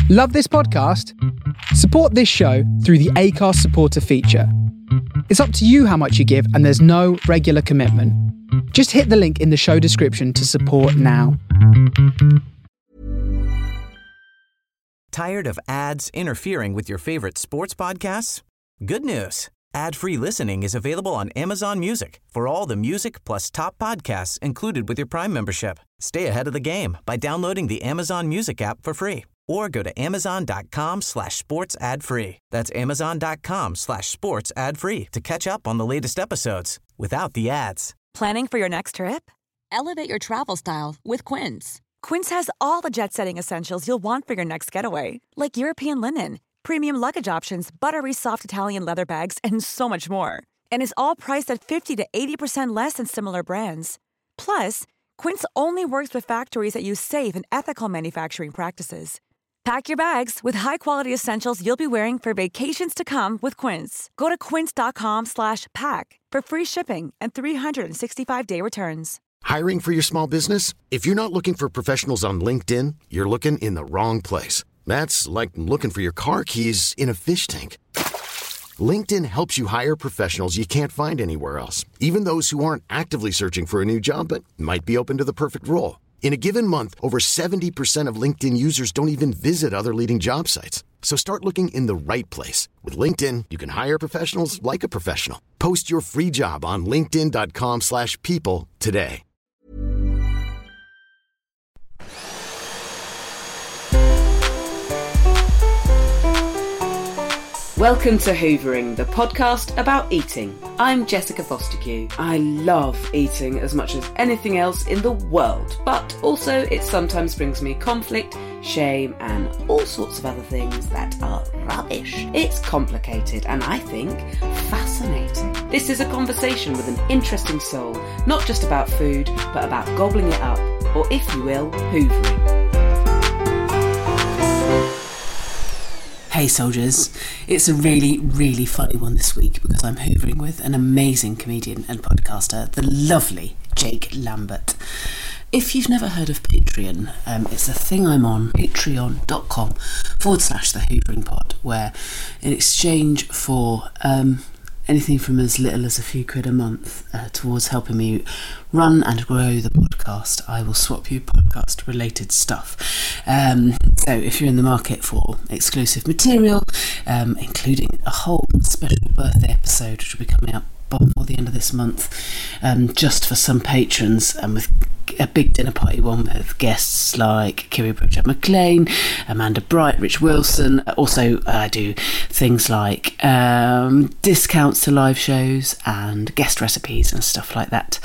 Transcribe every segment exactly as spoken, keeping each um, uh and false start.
Love this podcast? Support this show through the Acast supporter feature. It's up to you how much you give, and there's no regular commitment. Just hit the link in the show description to support now. Tired of ads interfering with your favorite sports podcasts? Good news. Ad-free listening is available on Amazon Music for all the music plus top podcasts included with your Prime membership. Stay ahead of the game by downloading the Amazon Music app for free or go to amazon.com slash sports ad free. That's amazon.com slash sports ad free to catch up on the latest episodes without the ads. Planning for your next trip? Elevate your travel style with Quince. Quince has all the jet-setting essentials you'll want for your next getaway, like European linen, premium luggage options, buttery soft Italian leather bags, and so much more. And is all priced at fifty to eighty percent less than similar brands. Plus, Quince only works with factories that use safe and ethical manufacturing practices. Pack your bags with high-quality essentials you'll be wearing for vacations to come with Quince. Go to quince.com slash pack for free shipping and three sixty-five day returns. Hiring for your small business? If you're not looking for professionals on LinkedIn, you're looking in the wrong place. That's like looking for your car keys in a fish tank. LinkedIn helps you hire professionals you can't find anywhere else, even those who aren't actively searching for a new job but might be open to the perfect role. In a given month, over seventy percent of LinkedIn users don't even visit other leading job sites. So start looking in the right place. With LinkedIn, you can hire professionals like a professional. Post your free job on linkedin.com slash people today. Welcome to Hoovering, the podcast about eating. I'm Jessica Fostekew. I love eating as much as anything else in the world, but also it sometimes brings me conflict, shame, and all sorts of other things that are rubbish. It's complicated and I think fascinating. This is a conversation with an interesting soul, not just about food, but about gobbling it up, or if you will, hoovering. Hey soldiers, it's a really, really funny one this week because I'm hoovering with an amazing comedian and podcaster, the lovely Jake Lambert. If you've never heard of Patreon, um, it's a thing I'm on, patreon.com forward slash the Hoovering Pod, where in exchange for um, anything from as little as a few quid a month uh, towards helping me run and grow the podcast, I will swap you podcast related stuff. Um, so if you're in the market for exclusive material, um, including a whole special birthday episode which will be coming out before the end of this month, um, just for some patrons, and with a big dinner party one with guests like Kiri Pritchard McLean, Amanda Bright, Rich Wilson. Also I uh, do things like um, discounts to live shows and guest recipes and stuff like that.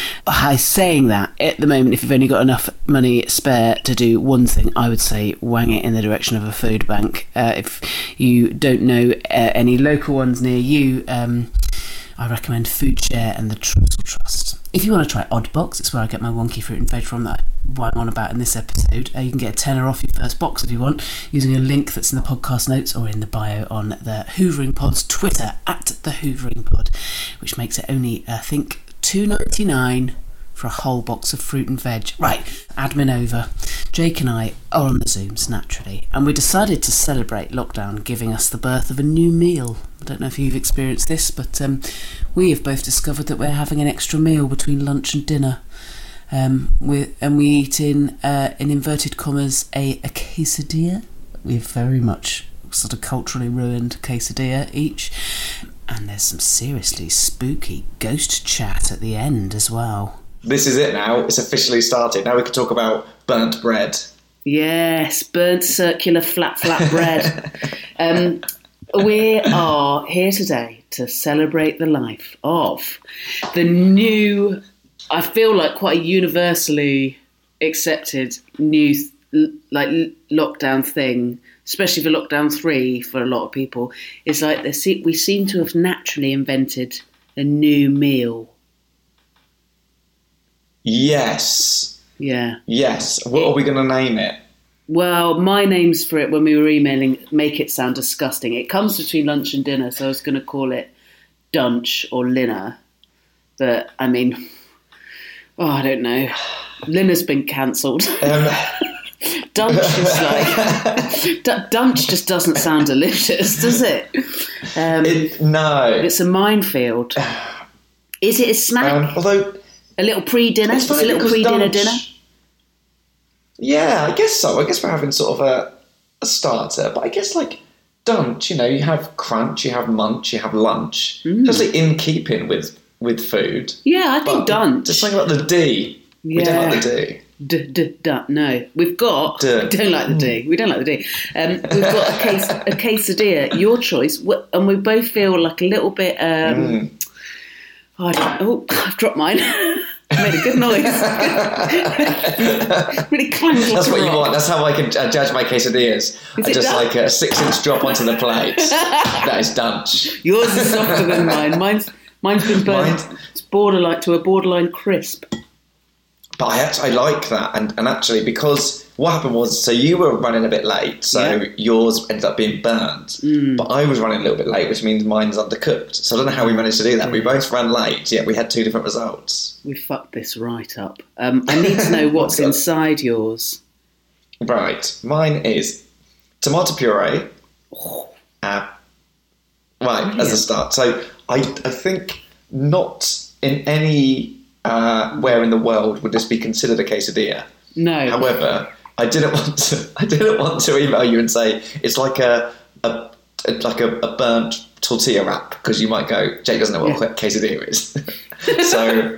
I saying that, at the moment, if you've only got enough money spare to do one thing, I would say wang it in the direction of a food bank. Uh, if you don't know uh, any local ones near you, um, I recommend Foodshare and the Trussell Trust. If you want to try Oddbox, it's where I get my wonky fruit and veg from that I wang on about in this episode. Uh, you can get a tenner off your first box if you want, using a link that's in the podcast notes or in the bio on the Hoovering Pod's Twitter, at the Hoovering Pod, which makes it only, I think, two dollars ninety-nine for a whole box of fruit and veg. Right, admin over. Jake and I are on the Zooms, naturally, and we decided to celebrate lockdown giving us the birth of a new meal. I don't know if you've experienced this, but um, we have both discovered that we're having an extra meal between lunch and dinner. Um, we and we eat in, uh, in inverted commas, a, a quesadilla. We've very much sort of culturally ruined quesadilla each. And there's some seriously spooky ghost chat at the end as well. This is it now. It's officially started. Now we can talk about burnt bread. Yes, burnt circular flat flat bread. um, we are here today to celebrate the life of the new, I feel like quite a universally accepted new like lockdown thing, especially for lockdown three for a lot of people. It's like they we seem to have naturally invented a new meal. Yes. Yeah. Yes. What are we going to name it? Well, my name's for it when we were emailing, make it sound disgusting. It comes between lunch and dinner, so I was going to call it Dunch or Linner. But, I mean, oh, I don't know. Linner's been cancelled. Um, Dunch is like... D- Dunch just doesn't sound delicious, does it? Um, it no. It's a minefield. Is it a snack? Um, although... A little pre-dinner? It's, it's a little pre-dinner Dunch, dinner? Yeah, I guess so. I guess we're having sort of a, a starter. But I guess, like, Dunch, you know, you have crunch, you have munch, you have lunch. Mm. Just like in keeping with, with food. Yeah, I think but Dunch. Just something about the D. Yeah. We don't like the D. D, d, d, no, we've got. D. We don't like the D. We don't like the D. Um, we've got a case, a quesadilla, your choice, and we both feel like a little bit. Um, mm. oh, I don't, oh, I've dropped mine. I made a good noise. Really clanged. That's what you want. That's how I can uh, judge my quesadillas. I just like a six-inch drop onto the plate. That is Dunch. Yours is softer than mine. Mine's mine's been burnt. Mine, it's borderline to a borderline crisp. But I actually I like that, and, and actually because what happened was, so you were running a bit late, so yeah. yours ended up being burnt, mm. but I was running a little bit late, which means mine's undercooked. So I don't know how we managed to do that. We both ran late, yet we had two different results. We fucked this right up. Um, I need to know what's inside yours. Right, mine is tomato puree. Oh. Uh, right, Brilliant. As a start. So I I think not in any. Uh, where in the world would this be considered a quesadilla? No. However, I didn't want to. I didn't want to email you and say it's like a, a, a like a, a burnt tortilla wrap, because you might go, Jake doesn't know what yeah. quesadilla is. so,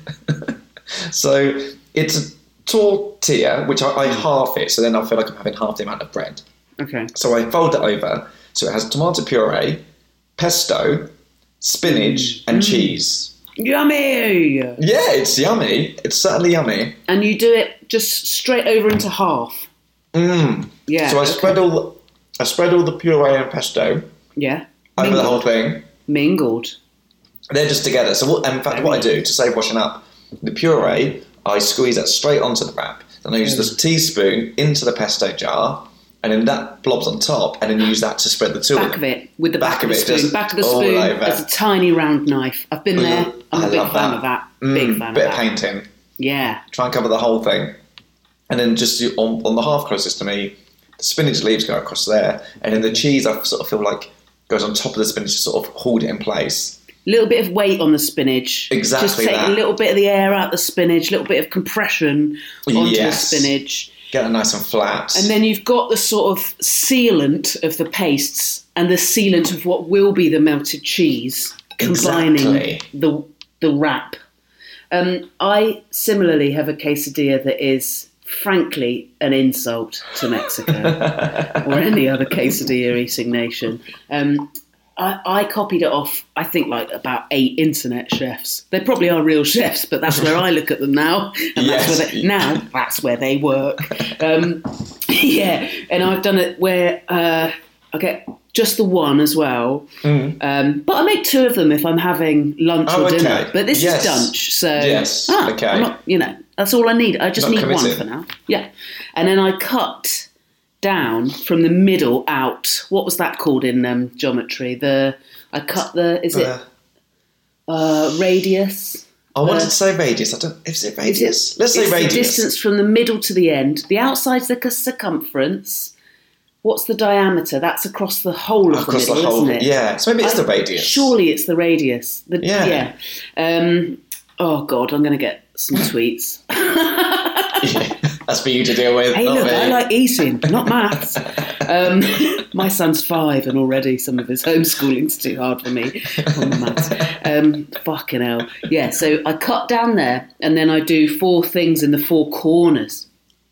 so it's a tortilla, which I, I half it, so then I feel like I'm having half the amount of bread. Okay. So I fold it over, so it has tomato puree, pesto, spinach, mm. and mm. cheese. Yummy! Yeah, it's yummy. It's certainly yummy. And you do it just straight over into half. Mm. Yeah. So I okay. spread all, I spread all the puree and pesto. Yeah. Over Mingled. the whole thing. Mingled. They're just together. So what, in fact, Very what I do to save washing up, the puree, I squeeze that straight onto the wrap. Then I use mm. the teaspoon into the pesto jar. And then that blobs on top, and then you use that to spread the two back of them. of it, with the back, back of the it, spoon. Back of the spoon as a tiny round knife. I've been there. I'm I a big love fan that. of that. Mm, big fan bit of that. Bit of painting. Yeah. Try and cover the whole thing. And then just on, on the half closest to me, the spinach leaves go across there. And then the cheese, I sort of feel like, goes on top of the spinach to sort of hold it in place. A little bit of weight on the spinach. Exactly Just take that. a little bit of the air out the spinach, a little bit of compression onto yes. the spinach. Get it nice and flat. And then you've got the sort of sealant of the pastes and the sealant of what will be the melted cheese, combining exactly. the the wrap. Um, I similarly have a quesadilla that is, frankly, an insult to Mexico or any other quesadilla eating nation. Um, I, I copied it off, I think, like about eight internet chefs. They probably are real chefs, but that's where I look at them now. And yes. that's where they, now that's where they work. Um, yeah, and I've done it where uh, I get just the one as well. Mm. Um, but I make two of them if I'm having lunch oh, or okay. dinner. But this yes. is dunch, so yes. ah, okay. I'm not, you know, that's all I need. I just not need committed. one for now. Yeah, and then I cut down from the middle out. What was that called in um, geometry? The I cut the is it uh, uh, radius? I wanted uh, to say radius. I don't. Is it radius? It, Let's say it's radius. The distance from the middle to the end. The outside's the circumference. What's the diameter? That's across the whole of across the middle, the whole, isn't it? Yeah. So maybe it's I, the radius. Surely it's the radius. The, yeah. yeah. Um, oh God, I'm going to get some tweets. yeah. That's for you to deal with. Hey, look, me. I like eating, not maths. um, my son's five, and already some of his homeschooling's too hard for me on the maths. Um, fucking hell. Yeah, so I cut down there, and then I do four things in the four corners.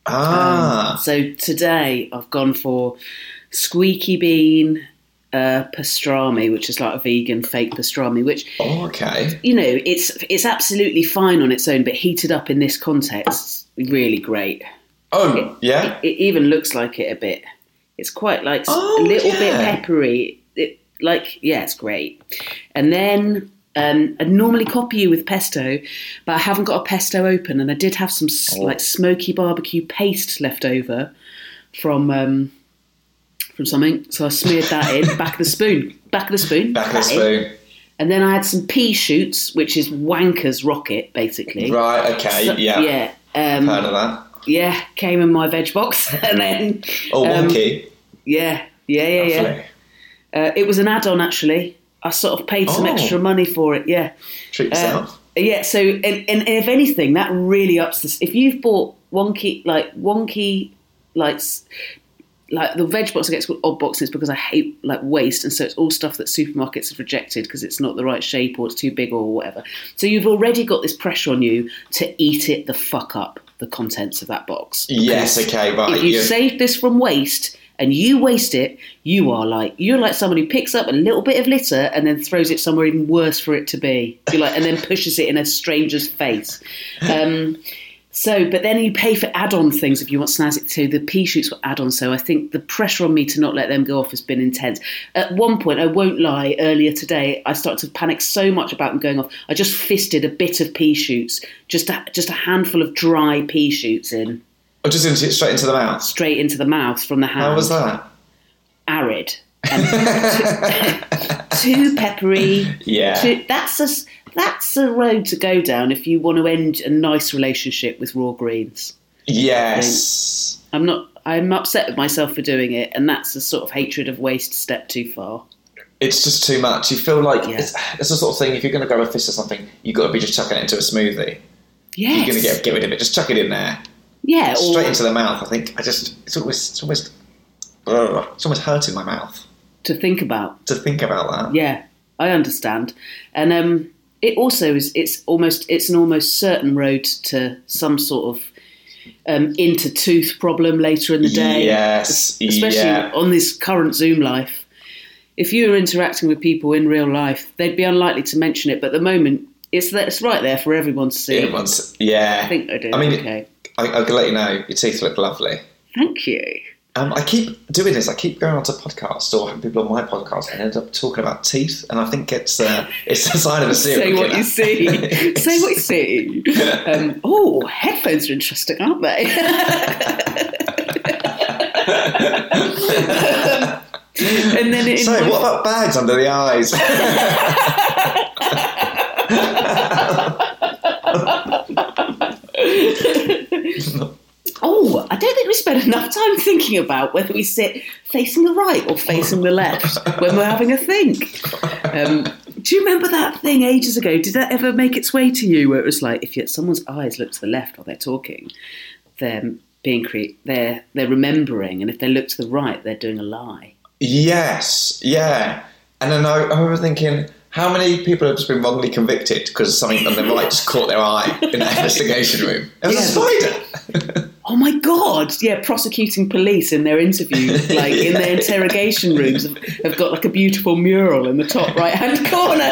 Ah. Um, so today I've gone for squeaky bean uh, pastrami, which is like a vegan fake pastrami, which, oh, okay. you know, it's it's absolutely fine on its own, but heated up in this context, really great. Oh, it, yeah? It, it even looks like it a bit. It's quite like oh, a little yeah. bit peppery. It, like, yeah, it's great. And then um, I'd normally copy you with pesto, but I haven't got a pesto open, and I did have some oh. like smoky barbecue paste left over from um, from something. So I smeared that in, back of the spoon, back of the spoon. Back of the spoon. In. And then I had some pea shoots, which is Wanker's rocket, basically. Right, okay, so, yeah. Yeah. Um, Heard of that. Yeah, came in my veg box. And then... Oh, wonky. Um, yeah, yeah, yeah, yeah. Uh, it was an add-on, actually. I sort of paid some oh. extra money for it, yeah. Treat yourself. Uh, yeah, so, and, and if anything, that really ups this. If you've bought wonky, like, wonky, like... Like the veg box, I get called odd boxes because I hate like waste, and so it's all stuff that supermarkets have rejected because it's not the right shape or it's too big or whatever. So you've already got this pressure on you to eat it the fuck up, the contents of that box. Yes, okay, right. If you You're... saved this from waste and you waste it, you are like you're like someone who picks up a little bit of litter and then throws it somewhere even worse for it to be. You're like, and then pushes it in a stranger's face. Um, So, but then you pay for add-on things if you want snazzy. So the pea shoots were add-on. So I think the pressure on me to not let them go off has been intense. At one point, I won't lie, earlier today, I started to panic so much about them going off. I just fisted a bit of pea shoots, just a, just a handful of dry pea shoots in. Oh, just into, straight into the mouth? Straight into the mouth from the hand. How was that? Arid. And too, too peppery. Yeah. Too, that's a... That's a road to go down if you want to end a nice relationship with raw greens. Yes. I'm not. I'm upset with myself for doing it, and that's a sort of hatred of waste step too far. It's just too much. You feel like yeah. it's, it's the sort of thing. If you're going to grab a fist or something, you've got to be just chucking it into a smoothie. Yes. You're going to get get rid of it. Just chuck it in there. Yeah. Straight or, into the mouth. I think. I just. It's almost. It's almost. Uh, it's almost hurting my mouth to think about. To think about that. Yeah, I understand, and um. It also is. It's almost. It's an almost certain road to some sort of um, inter-tooth problem later in the day. Yes, especially yeah. on this current Zoom life. If you were interacting with people in real life, they'd be unlikely to mention it. But at the moment, it's it's right there for everyone to see. Everyone's, yeah. I think I do. I mean, okay. I, I can let you know. Your teeth look lovely. Thank you. Um, I keep doing this. I keep going onto podcasts or having people on my podcast and end up talking about teeth. And I think it's uh, it's the sign of a serial Say what killer. you see. Say what you see. Um, oh, headphones are interesting, aren't they? um, and then it so, my... what about bags under the eyes? Oh, I don't think we spend enough time thinking about whether we sit facing the right or facing the left when we're having a think. Um, do you remember that thing ages ago? Did that ever make its way to you where it was like, if you, someone's eyes look to the left while they're talking, they're being cre- they're they're remembering, and if they look to the right, they're doing a lie. Yes, yeah. And then I, I remember thinking, how many people have just been wrongly convicted because something on the right just caught their eye in that investigation room? It was yeah. a spider. Oh my God! Yeah, prosecuting police in their interviews, like in their interrogation rooms, have, have got like a beautiful mural in the top right-hand corner.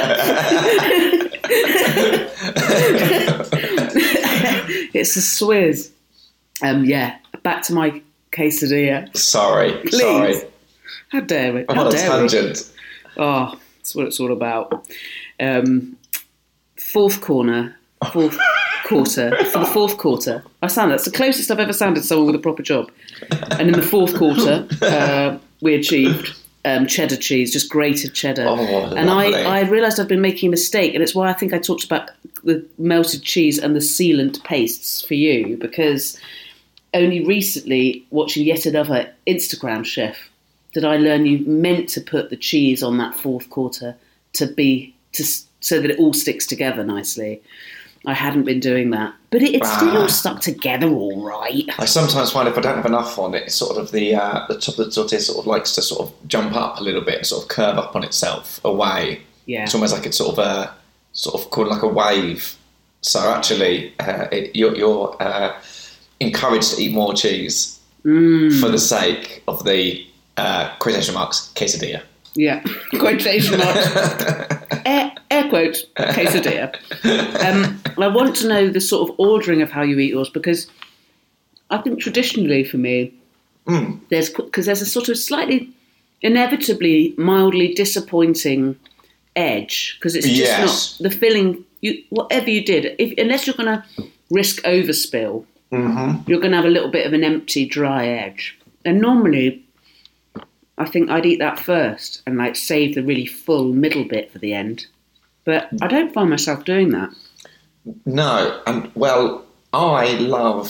It's a swizz. Um, yeah, back to my quesadilla. Sorry, Please. sorry. How dare we? I'm How on a dare tangent. We? Oh, that's what it's all about. Um, fourth corner, fourth quarter, for the fourth quarter. I sound that's the closest I've ever sounded to someone with a proper job. And in the fourth quarter, uh, we achieved um, cheddar cheese, just grated cheddar. Oh, and lovely. I, I realised I'd been making a mistake, and it's why I think I talked about the melted cheese and the sealant pastes for you, because only recently, watching yet another Instagram chef, did I learn you meant to put the cheese on that fourth quarter to be to so that it all sticks together nicely. I hadn't been doing that, but it, it's still Ah. all stuck together all right. I sometimes find if I don't have enough on it, it's sort of the uh, the top of the tortilla sort of likes to sort of jump up a little bit, sort of curve up on itself away. Yeah. It's almost like it's sort of a sort of called like a wave. So actually, uh, it, you're, you're uh, encouraged to eat more cheese Mm. for the sake of the uh, quotation marks quesadilla. Yeah, quotation marks, air, air quotes, quesadilla. Um, I want to know the sort of ordering of how you eat yours, because I think traditionally for me, Mm. there's because there's a sort of slightly, inevitably, mildly disappointing edge, because it's just Yes. not the filling. You whatever you did, if, unless you're going to risk overspill, Mm-hmm. you're going to have a little bit of an empty, dry edge. And normally, I think I'd eat that first and like save the really full middle bit for the end. But I don't find myself doing that. No, and well, I love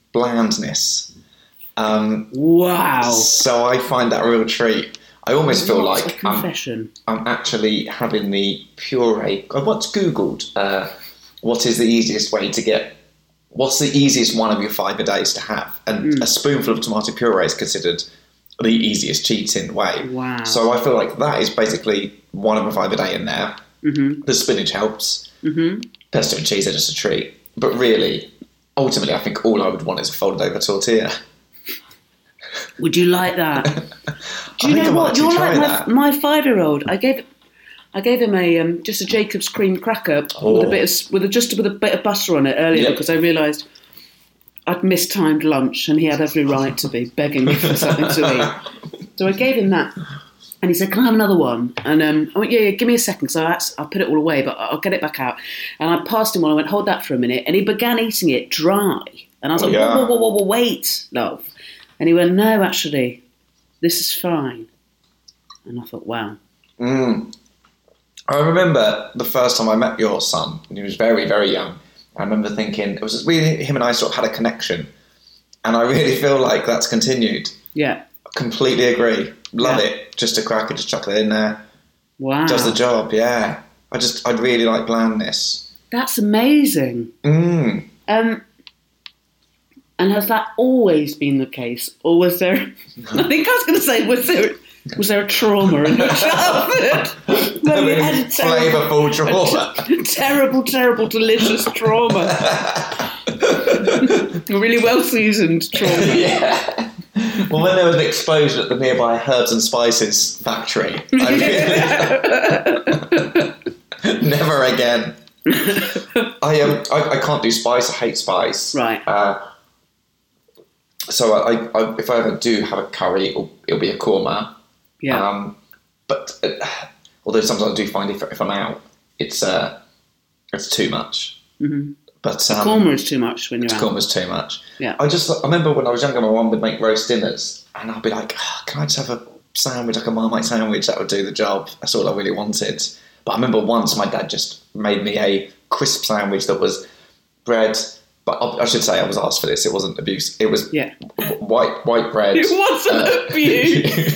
blandness. Um, wow. So I find that a real treat. I almost feel What's like a confession? I'm, I'm actually having the puree. I once Googled uh, what is the easiest way to get, what's the easiest one of your five a days to have? And mm. a spoonful of tomato puree is considered the easiest cheating way. Wow. So I feel like that is basically one of my five a day in there. Mm-hmm. The spinach helps. Mm-hmm. Pesto and cheese are just a treat. But really, ultimately, I think all I would want is a folded over tortilla. Would you like that? Do you I think know I might what? You're actually like try my, my five-year-old. I gave I gave him a um, just a Jacob's cream cracker Oh. with a bit of with a, just with a bit of butter on it earlier Yep. because I realised I'd mistimed lunch and he had every right to be begging me for something to eat. So I gave him that, and he said, "Can I have another one?" And um, I went, "Yeah, yeah, give me a second." So I, I put it all away, but I'll get it back out. And I passed him one. I went, "Hold that for a minute," and he began eating it dry. And I was Oh, like, yeah. whoa, whoa, whoa, whoa, wait, love. And he went, "No, actually, this is fine." And I thought, wow. Mm. I remember the first time I met your son, and he was very, very young. I remember thinking, it was just really, him and I sort of had a connection. And I really feel like that's continued. Yeah. Completely agree. Love Yeah. it. Just a cracker, just chuck it in there. Wow. Does the job, yeah. I just, I'd really like blandness. That's amazing. Mm. Um, and has that always been the case? Or was there, I think I was going to say, was there was there a trauma in your childhood? Where you had a Flavourful trauma. A terrible, terrible, delicious trauma. A really well-seasoned trauma. Yeah. Well, when there was an explosion at the nearby herbs and spices factory, I really... never again. I um, I, I can't do spice. I hate spice. Right. Uh, so I, I, if I ever do have a curry, it'll, it'll be a korma. Yeah. Um, but uh, although sometimes I do find if, if I'm out, it's uh, it's too much. Mm-hmm. But um, Korma is too much when you're out. Korma's too much. Yeah. I just I remember when I was younger, my mum would make roast dinners, and I'd be like, oh, "Can I just have a sandwich, like a Marmite sandwich? That would do the job." That's all I really wanted. But I remember once my dad just made me a crisp sandwich that was bread. But I should say I was asked for this. It wasn't abuse. It was Yeah. white white bread. It wasn't abuse.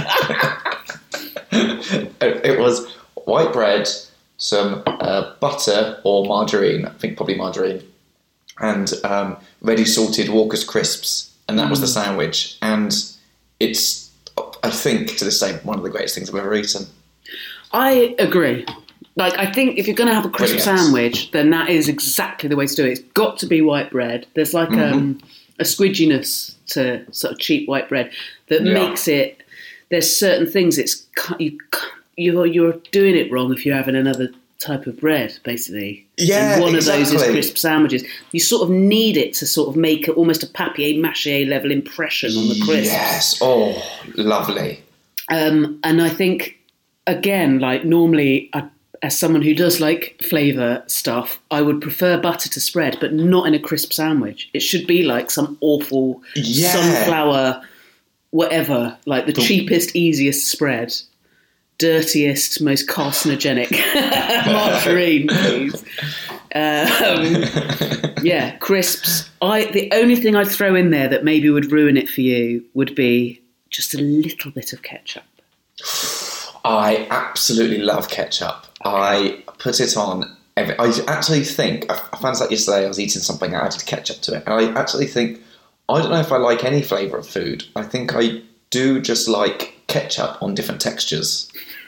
it, it was white bread, some uh, butter or margarine. I think probably margarine, and um, ready salted Walker's crisps, and that mm. was the sandwich. And it's, I think, to this day, one of the greatest things I've ever eaten. I agree. Like, I think if you're going to have a crisp Brilliant. sandwich, then that is exactly the way to do it. It's got to be white bread. There's like Mm-hmm. um, a squidginess to sort of cheap white bread that Yeah. makes it. There's certain things it's you you're you're doing it wrong if you're having another type of bread, basically. Yeah, and one exactly. of those is crisp sandwiches. You sort of need it to sort of make it almost a papier-mâché level impression on the crisp. Yes. Oh, lovely. Um, and I think, again, like normally, I, as someone who does like flavour stuff, I would prefer butter to spread, but not in a crisp sandwich. It should be like some awful Yeah. sunflower, whatever, like the, the cheapest, easiest spread, dirtiest, most carcinogenic margarine, please. Um, yeah, crisps. I the only thing I'd throw in there that maybe would ruin it for you would be just a little bit of ketchup. I absolutely love ketchup. I put it on. Every, I actually think, I, I found out yesterday I was eating something, I added ketchup to it. And I actually think, I don't know if I like any flavour of food. I think I do just like ketchup on different textures.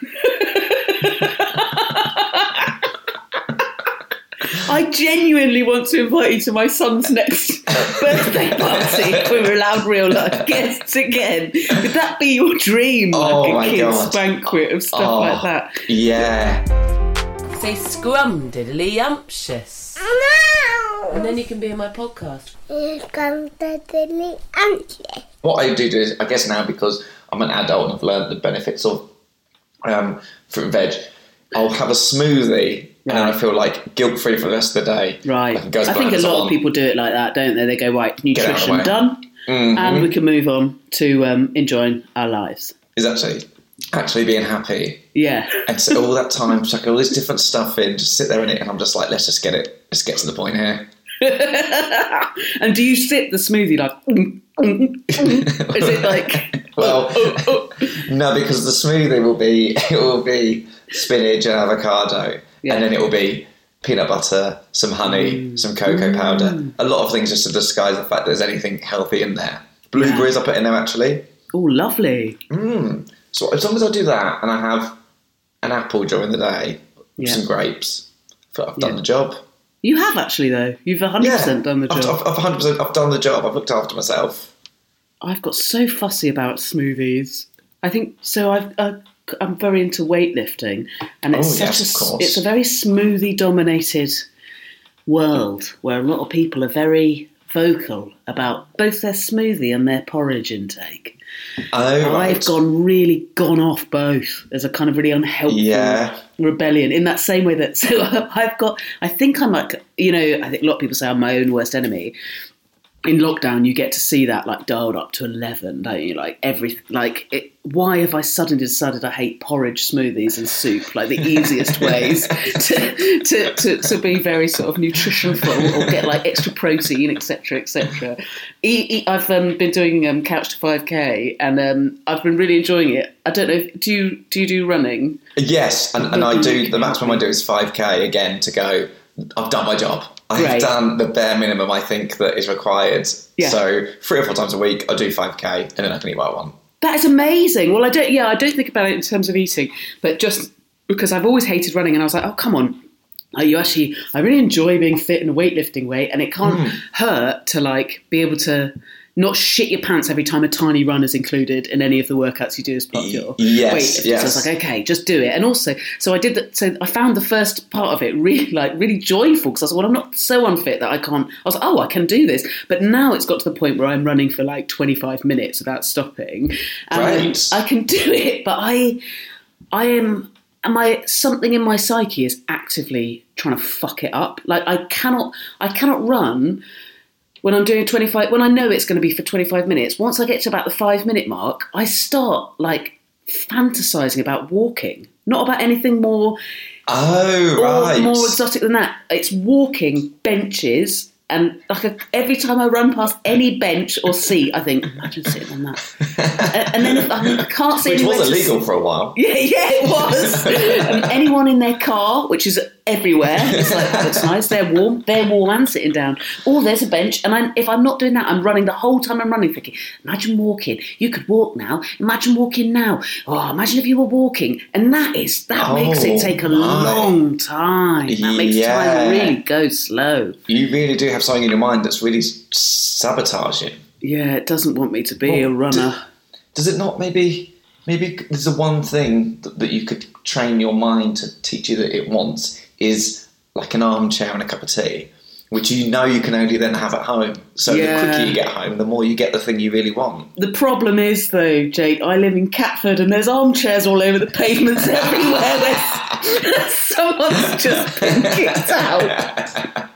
I genuinely want to invite you to my son's next birthday party if we were allowed real life guests again. Would that be your dream? Oh like a my kid's God. banquet of stuff Oh, like that? Yeah. Say scrumdiddly-umptious. And then you can be in my podcast. What I do do is, I guess now because I'm an adult and I've learned the benefits of um, fruit and veg, I'll have a smoothie and then I feel like guilt-free for the rest of the day. Right. I, can go as I think bland a as I lot of want. people do it like that, don't they? They go, right, Get out of the nutrition way. done, Mhm. and we can move on to um, enjoying our lives. Is actually actually being happy. Yeah. And so all that time, chuck all this different stuff in, just sit there in it, and I'm just like, let's just get it, let's get to the point here. And do you sip the smoothie like? Mm, mm, mm? Is it like? Well, oh, oh, oh. No, because the smoothie will be it will be spinach and avocado, yeah. and then it will be peanut butter, some honey, mm. some cocoa mm. powder, a lot of things just to disguise the fact that there's anything healthy in there. Blueberries yeah. I put in there actually. Oh, lovely. Mm. So as long as I do that and I have an apple during the day, yeah. some grapes, I feel like I've done yeah. the job. You have actually though. You've one hundred percent yeah, done the job. I've, I've one hundred percent I've done the job. I've looked after myself. I've got so fussy about smoothies. I think so. I've, uh, I'm very into weightlifting, and it's oh, such yes, a of course. it's a very smoothie-dominated world where a lot of people are very vocal about both their smoothie and their porridge intake. Oh, right. I've gone really gone off both as a kind of really unhelpful yeah. rebellion in that same way that so I've got. I think I'm like you know. I think a lot of people say I'm my own worst enemy. In lockdown, you get to see that like dialed up to eleven, don't you? Like every like, it, why have I suddenly decided I hate porridge, smoothies, and soup? Like the easiest ways to, to to to be very sort of nutritionful or get like extra protein, et cetera, et cetera. I've um, been doing um, Couch to five K, and um, I've been really enjoying it. I don't know. If, do you do you do running? Yes, and, and I do. The maximum I do is five K again to go. I've done my job. I've Great. done the bare minimum I think that is required. Yeah. So three or four times a week, I do five K, and then I can eat what I want. That is amazing. Well, I don't. Yeah, I don't think about it in terms of eating, but just because I've always hated running, and I was like, oh, come on. Are you actually? I really enjoy being fit in a weightlifting way, and it can't mm. hurt to like be able to not shit your pants every time a tiny run is included in any of the workouts you do as part of your yes, weightlifting. Yes. So I was like, okay, just do it. And also, so I did that. So I found the first part of it really, like, really joyful because I was like, well, I'm not so unfit that I can't. I was like, oh, I can do this. But now it's got to the point where I'm running for like twenty-five minutes without stopping. And right. I can do it, but I, I am. Am I something in my psyche is actively trying to fuck it up? Like I cannot, I cannot run. When I'm doing twenty-five, when I know it's going to be for twenty-five minutes, once I get to about the five minute mark, I start like fantasizing about walking, not about anything more, oh, or right. more exotic than that. It's walking benches. And like a, every time I run past any bench or seat, I think, imagine sitting on that. and, and then if, I, mean, I can't see which anyone. was illegal for a while. Yeah, yeah, it was. And anyone in their car, which is everywhere, it's like, that's nice. They're warm. They're warm and sitting down. Or there's a bench, and I'm, if I'm not doing that, I'm running the whole time. I'm running, thinking, imagine walking. You could walk now. Imagine walking now. Oh, imagine if you were walking. And that is that oh, makes it take a my. long time. That makes yeah. time really go slow. You really do have something in your mind that's really sabotaging. Yeah, it doesn't want me to be well, a runner. Do, does it not? Maybe, maybe there's the one thing that, that you could train your mind to teach you that it wants is like an armchair and a cup of tea, which you know you can only then have at home. So yeah. the quicker you get home, the more you get the thing you really want. The problem is, though, Jake, I live in Catford and there's armchairs all over the pavements everywhere. There's, someone's just been kicked out.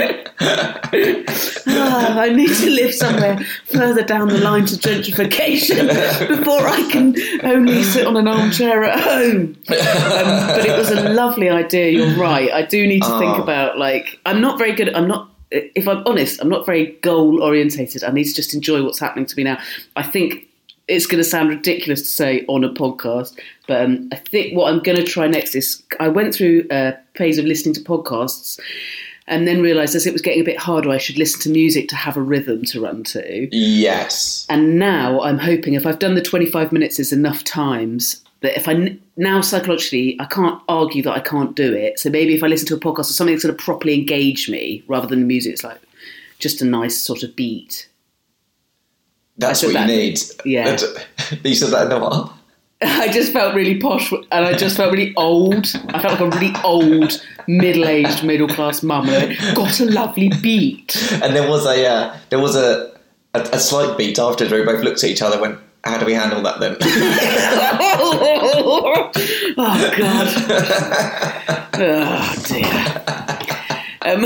oh, I need to live somewhere further down the line to gentrification before I can only sit on an armchair at home. Um, but it was a lovely idea. You're right. I do need to oh. think about like I'm not very good. I'm not. If I'm honest, I'm not very goal orientated. I need to just enjoy what's happening to me now. I think it's going to sound ridiculous to say on a podcast, but um, I think what I'm going to try next is I went through a phase of listening to podcasts. And then realised as it was getting a bit harder, I should listen to music to have a rhythm to run to. Yes. And now I'm hoping if I've done the twenty-five minutes is enough times, that if I now psychologically, I can't argue that I can't do it. So maybe if I listen to a podcast or something that's going to properly engage me, rather than the music, it's like just a nice sort of beat. That's what that, you need. Yeah. You said that in the what? I just felt really posh and I just felt really old. I felt like a really old, middle-aged, middle-class mum. And I got a lovely beat. And there was a uh, there was a, a a slight beat after we both looked at each other and went, how do we handle that then? oh, God. Oh, dear. Um,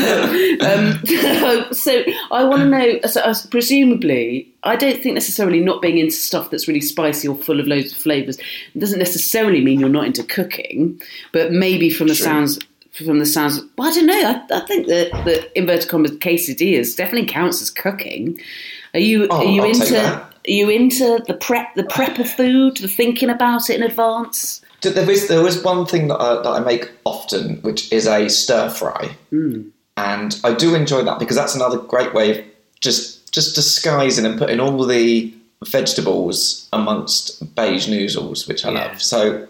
um, so I want to know, so, uh, presumably, I don't think necessarily not being into stuff that's really spicy or full of loads of flavours doesn't necessarily mean you're not into cooking, but maybe from the True. sounds from the sounds. Well, I don't know. I, I think that the inverted commas quesadillas definitely counts as cooking. Are you Oh, are you I'll take into that. are you into the prep the prep of food, the thinking about it in advance? There is there is one thing that I, that I make often, which is a stir fry, Mm. and I do enjoy that because that's another great way of just just disguising and putting all the vegetables amongst beige noodles, which I Yeah. love. So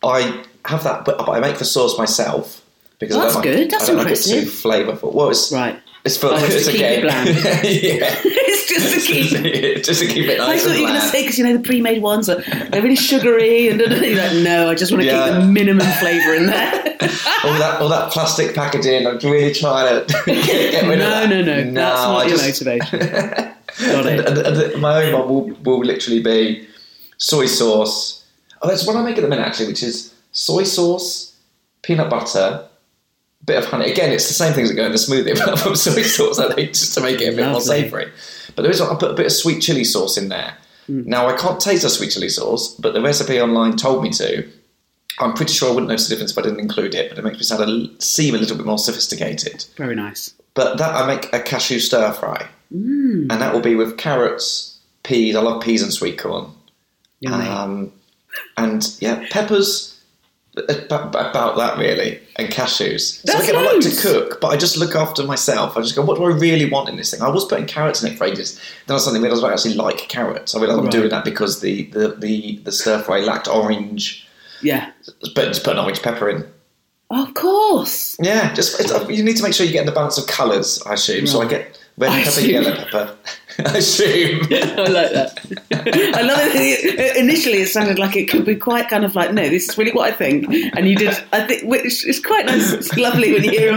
I have that, but, but I make the sauce myself because Well, I that's don't like, good. That's I don't like it impressive. too flavourful. Well, it's Right. It's for Oh, it's it's to keep again, it bland. yeah. It's just to keep. just to keep it I nice thought and you were going to bland. say, because you know the pre-made ones are they're really sugary, and you're like, no, I just want to Yeah. keep the minimum flavour in there. all that all that plastic packaging. I'm really trying to get, get rid no, of that. no, no, that's not I your just- motivation. Got and, it. and, and my own one will, will literally be soy sauce. Oh, that's what I make at the minute actually, which is soy sauce, peanut butter, bit of honey. Again, it's the same things that go in the smoothie, but from soy sauce, I think, just to make it a bit more Lovely. savoury. But there is, I put a bit of sweet chilli sauce in there. Mm. Now, I can't taste the sweet chilli sauce, but the recipe online told me to. I'm pretty sure I wouldn't notice the difference if I didn't include it, but it makes me sound a, seem a little bit more sophisticated. Very nice. But that I make a cashew stir fry, Mm. and that will be with carrots, peas. I love peas and sweet corn. Yummy. Um, and yeah, peppers. About, about that really, and cashews. That's so again, I like to loads. cook, but I just look after myself. I just go, what do I really want in this thing? I was putting carrots in it for ages. Then I suddenly realised I actually like carrots. I realised I'm Right. doing that because the the the, the stir fry lacked orange, Yeah. but just put an orange pepper in. Of course. Yeah, just it's, you need to make sure you get the balance of colours. I assume. So I Right. get red I pepper, assume. yellow pepper. I assume. I like that. I love it. Initially, it sounded like it could be quite kind of like, no, this is really what I think. And you did, I think, which is quite nice. It's lovely when you hear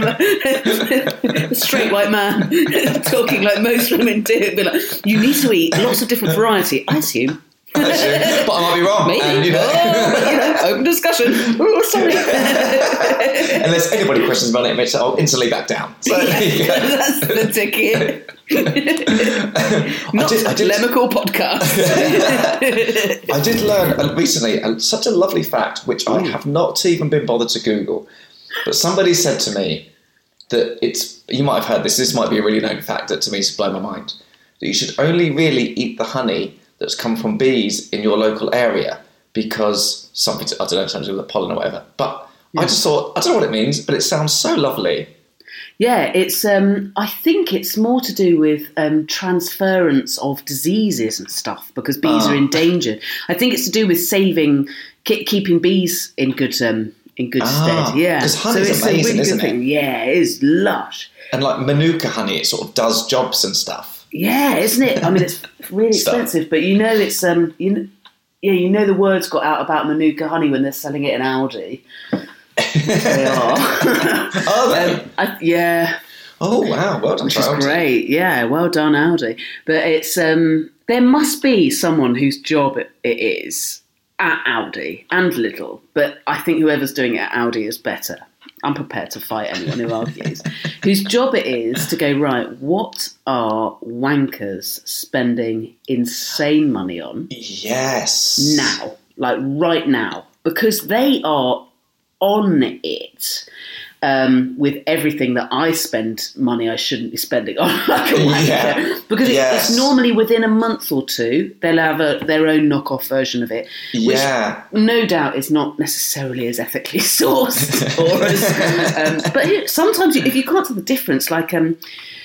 a, a straight white man talking like most women do. Be like, you need to eat lots of different variety, I assume. I assume. But I might be wrong. Maybe. And, you know, Oh, but, you know, open discussion. Oh, sorry. unless anybody questions about it, I'll instantly back down. So there you go. That's the ticket. Not did- I did- polemical podcast. I did learn uh, recently uh, such a lovely fact, which I have not even been bothered to Google, but somebody said to me that it's, you might have heard this, this might be a really known fact that to me has blown my mind, that you should only really eat the honey that's come from bees in your local area because something, to, I don't know, something to do with the pollen or whatever. But I just thought, I don't know what it means, but it sounds so lovely. Yeah, it's. Um, I think it's more to do with um, transference of diseases and stuff because bees Ah. are endangered. I think it's to do with saving, ke- keeping bees in good um, in good Ah, stead. Yeah, 'cause honey's it's amazing, a really isn't good it? thing. Yeah, it is lush. And like Manuka honey, it sort of does jobs and stuff. Yeah, isn't it? I mean, it's really Stuff. expensive, but you know, it's um, you know, yeah, you know, the words got out about Manuka honey when they're selling it in Aldi. They are. Are they? Um, I, yeah. Oh, wow. Well done, Which is Charles. great, yeah. Well done, Aldi. But it's um, there must be someone whose job it, it is at Aldi and Lidl. But I think whoever's doing it at Aldi is better. I'm prepared to fight anyone who argues. Whose job it is to go, right, what are wankers spending insane money on Yes. now? Like right now. Because they are on it. Um, with everything that I spend money I shouldn't be spending on, like a wanker. Yeah. Because it- Yes. it's normally within a month or two they'll have a, their own knockoff version of it, which Yeah. no doubt is not necessarily as ethically sourced. or as, um, but it- sometimes if you can't tell the difference, like um,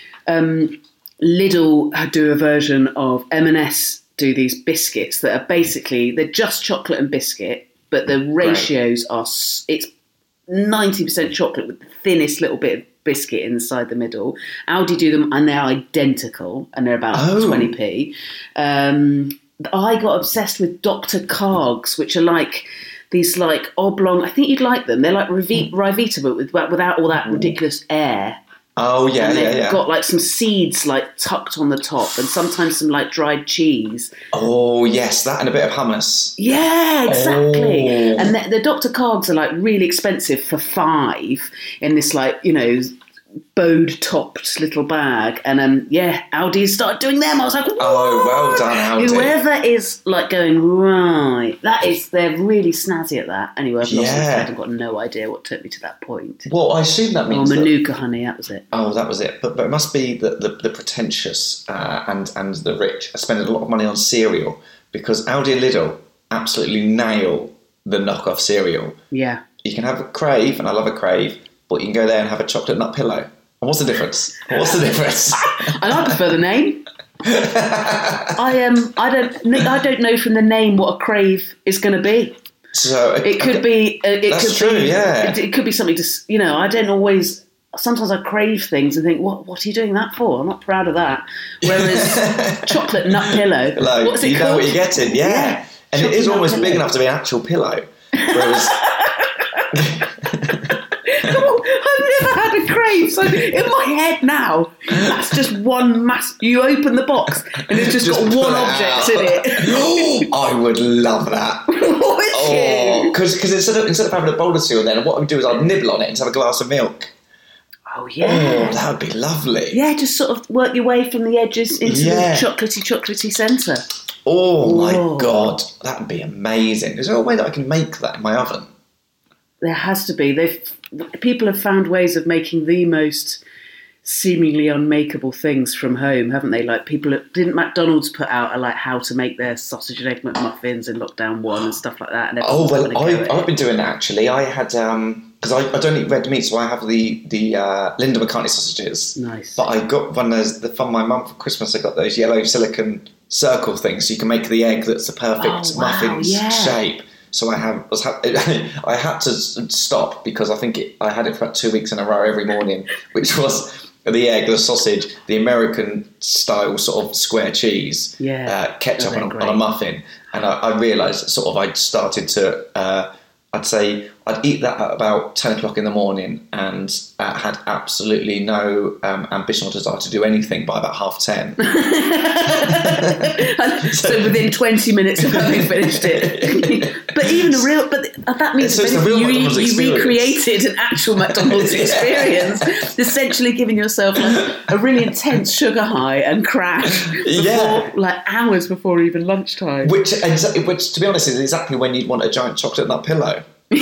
um, Lidl do a version of M and S do these biscuits that are basically they're just chocolate and biscuit, but the ratios are s- it's ninety percent chocolate with the thinnest little bit of biscuit inside the middle. Aldi do them and they're identical and they're about Oh. twenty p. Um, I got obsessed with Doctor Kargs, which are like these like oblong, I think you'd like them. They're like Rivi- Rivita, but with, without all that ridiculous air. Oh, yeah, And yeah, they've yeah. got like some seeds like tucked on the top and sometimes some like dried cheese. Oh, yes, that and a bit of hummus. Yeah, exactly. Oh. And the, the Doctor Kargs are like really expensive for five in this like, you know, bowed-topped little bag. And um, yeah, Audi started doing them. I was like, whoa! Oh, well done, Audi. Whoever is like going, right, that is, they're really snazzy at that. Anyway, I've lost Yeah. my thread. I've got no idea what took me to that point. Well, I assume that Oh, means that... Manuka honey, that was it. Oh, that was it. But but it must be the, the, the pretentious uh, and, and the rich are spending a lot of money on cereal, because Aldi and Lidl absolutely nail the knockoff cereal. Yeah. You can have a Crave, and I love a Crave, but you can go there and have a chocolate nut pillow. And what's the difference? What's the difference? I like prefer the name. I um I don't I don't know from the name what a Crave is going to be. So It could be. Uh, it That's could true, be, yeah. It, it could be something to. You know, I don't always. Sometimes I crave things and think, what What are you doing that for? I'm not proud of that. Whereas chocolate nut pillow. Like, what's it you called? know what you're getting, yeah. Yeah. And it Chocolate is nut almost big pillow. enough to be an actual pillow. Whereas I've never had a Crave, so in my head now, that's just one mass. You open the box and it's just, Just got pull one it object out. in it. I would love that. Would Oh, you? because instead of instead of having a bowl of cereal, then what I would do is I'd nibble on it and have a glass of milk. Oh Oh, yeah. that would be lovely. Yeah, just sort of work your way from the edges into Yeah. the chocolatey, chocolatey centre. Oh my Whoa. God, that would be amazing. Is there a way that I can make that in my oven? There has to be. They've people have found ways of making the most seemingly unmakeable things from home, haven't they? Like people didn't McDonald's put out a like how to make their sausage and egg McMuffins in lockdown one and stuff like that. And Oh everyone's well, having a go I, at I've it. been doing that actually. I had um because I, I don't eat red meat, so I have the the uh, Linda McCartney sausages. Nice. But I got one of those the, from my mum for Christmas. I got those yellow silicone circle things, so you can make the egg that's the perfect Oh, wow, muffin yeah. shape. So I have was ha- I had to s- stop because I think it, I had it for about two weeks in a row every morning, which was the egg, the sausage, the American style sort of square cheese, Yeah. uh, ketchup Oh, they're on a, on a great. muffin, and I, I realised that sort of I'd started to. Uh, I'd say I'd eat that at about ten o'clock in the morning, and uh, had absolutely no um, ambition or desire to do anything by about half ten. So within twenty minutes of having finished it. But even a real, but that means So it's the if real you, McDonald's you experience. recreated an actual McDonald's Yeah. experience, essentially giving yourself like a really intense sugar high and crash before, Yeah. like hours before even lunchtime. Which, exa- which, to be honest, is exactly when you'd want a giant chocolate nut pillow.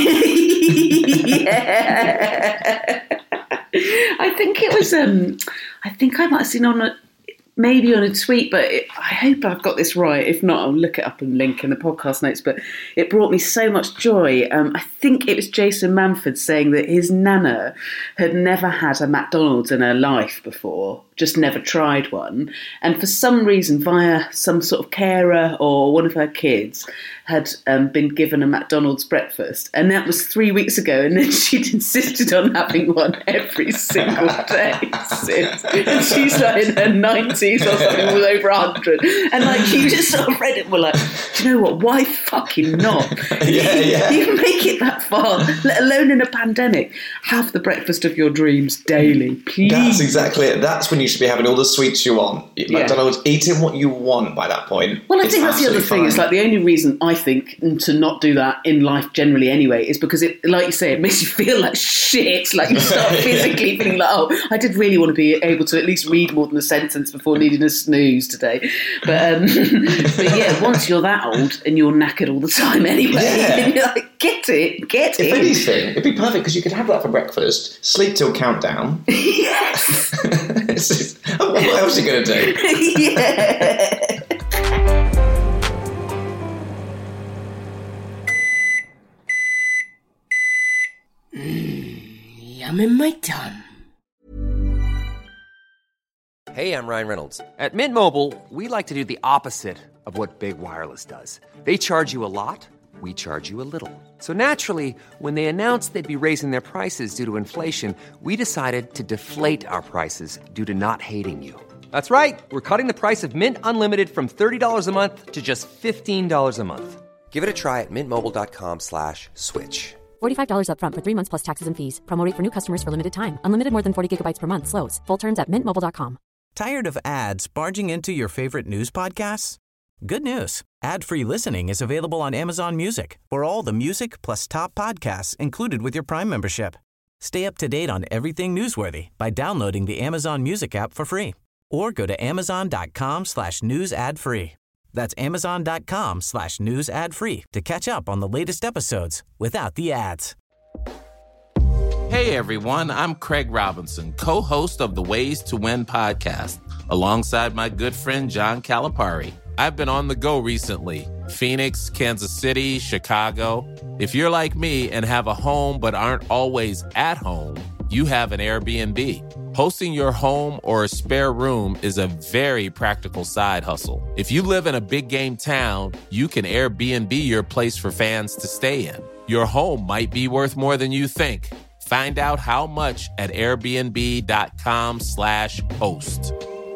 Yeah. I think it was. Um, I think I might have seen on a maybe on a tweet, but it, I hope I've got this right. If not, I'll look it up and link in the podcast notes. But it brought me so much joy. Um, I think it was Jason Manford saying that his nana had never had a McDonald's in her life before, just never tried one, and for some reason, via some sort of carer or one of her kids, had um, been given a McDonald's breakfast, and that was three weeks ago, and then she'd insisted on having one every single day since. And she's like in her nineties or something, was over one hundred. And like, you just sort of read it and were like, do you know what, why fucking not? Yeah, yeah. You make it that far, let alone in a pandemic. Have the breakfast of your dreams daily, please. That's exactly it. That's when you should be having all the sweets you want. Yeah. McDonald's, eating what you want by that point. Well, I It's think that's the other absolutely thing. It's fine. like the only reason I think to not do that in life generally anyway is because it, like you say, it makes you feel like shit. Like you start Yeah. physically feeling like, oh, I did really want to be able to at least read more than a sentence before needing a snooze today. But, um, but yeah, once you're that old and you're knackered all the time anyway, Yeah. and you're like, get it, get If it. anything, it'd be perfect because you could have that for breakfast, sleep till countdown. Yes. It's just- what else are you going to do? Yeah. Yum in my tum. Hey, I'm Ryan Reynolds. At Mint Mobile, we like to do the opposite of what Big Wireless does. They charge you a lot, we charge you a little. So naturally, when they announced they'd be raising their prices due to inflation, we decided to deflate our prices due to not hating you. That's right. We're cutting the price of Mint Unlimited from thirty dollars a month to just fifteen dollars a month. Give it a try at mintmobile.com slash switch. forty-five dollars up front for three months plus taxes and fees. Promo rate for new customers for limited time. Unlimited more than forty gigabytes per month slows. Full terms at mint mobile dot com. Tired of ads barging into your favorite news podcasts? Good news. Ad-free listening is available on Amazon Music for all the music plus top podcasts included with your Prime membership. Stay up to date on everything newsworthy by downloading the Amazon Music app for free or go to amazon.com slash news ad free. That's amazon.com slash news ad free to catch up on the latest episodes without the ads. Hey everyone, I'm Craig Robinson, co-host of the Ways to Win podcast, alongside my good friend John Calipari. I've been on the go recently. Phoenix, Kansas City, Chicago. If you're like me and have a home but aren't always at home, you have an Airbnb. Hosting your home or a spare room is a very practical side hustle. If you live in a big game town, you can Airbnb your place for fans to stay in. Your home might be worth more than you think. Find out how much at airbnb.com slash host.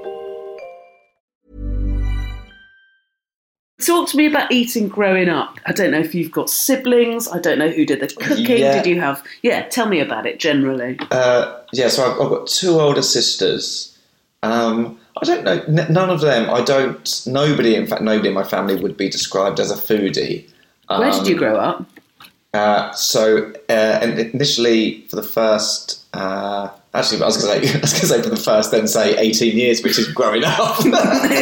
Talk to me about eating growing up. I don't know if you've got siblings. I don't know who did the cooking. Yeah. Did you have... Yeah, tell me about it generally. Uh, yeah, so I've, I've got two older sisters. Um, I don't know, n- none of them, I don't, nobody, in fact, nobody in my family would be described as a foodie. Um, Where did you grow up? Uh, so uh, initially, for the first, uh, actually, I was going to say, I was going to say for the first, then say eighteen years, which is growing up. For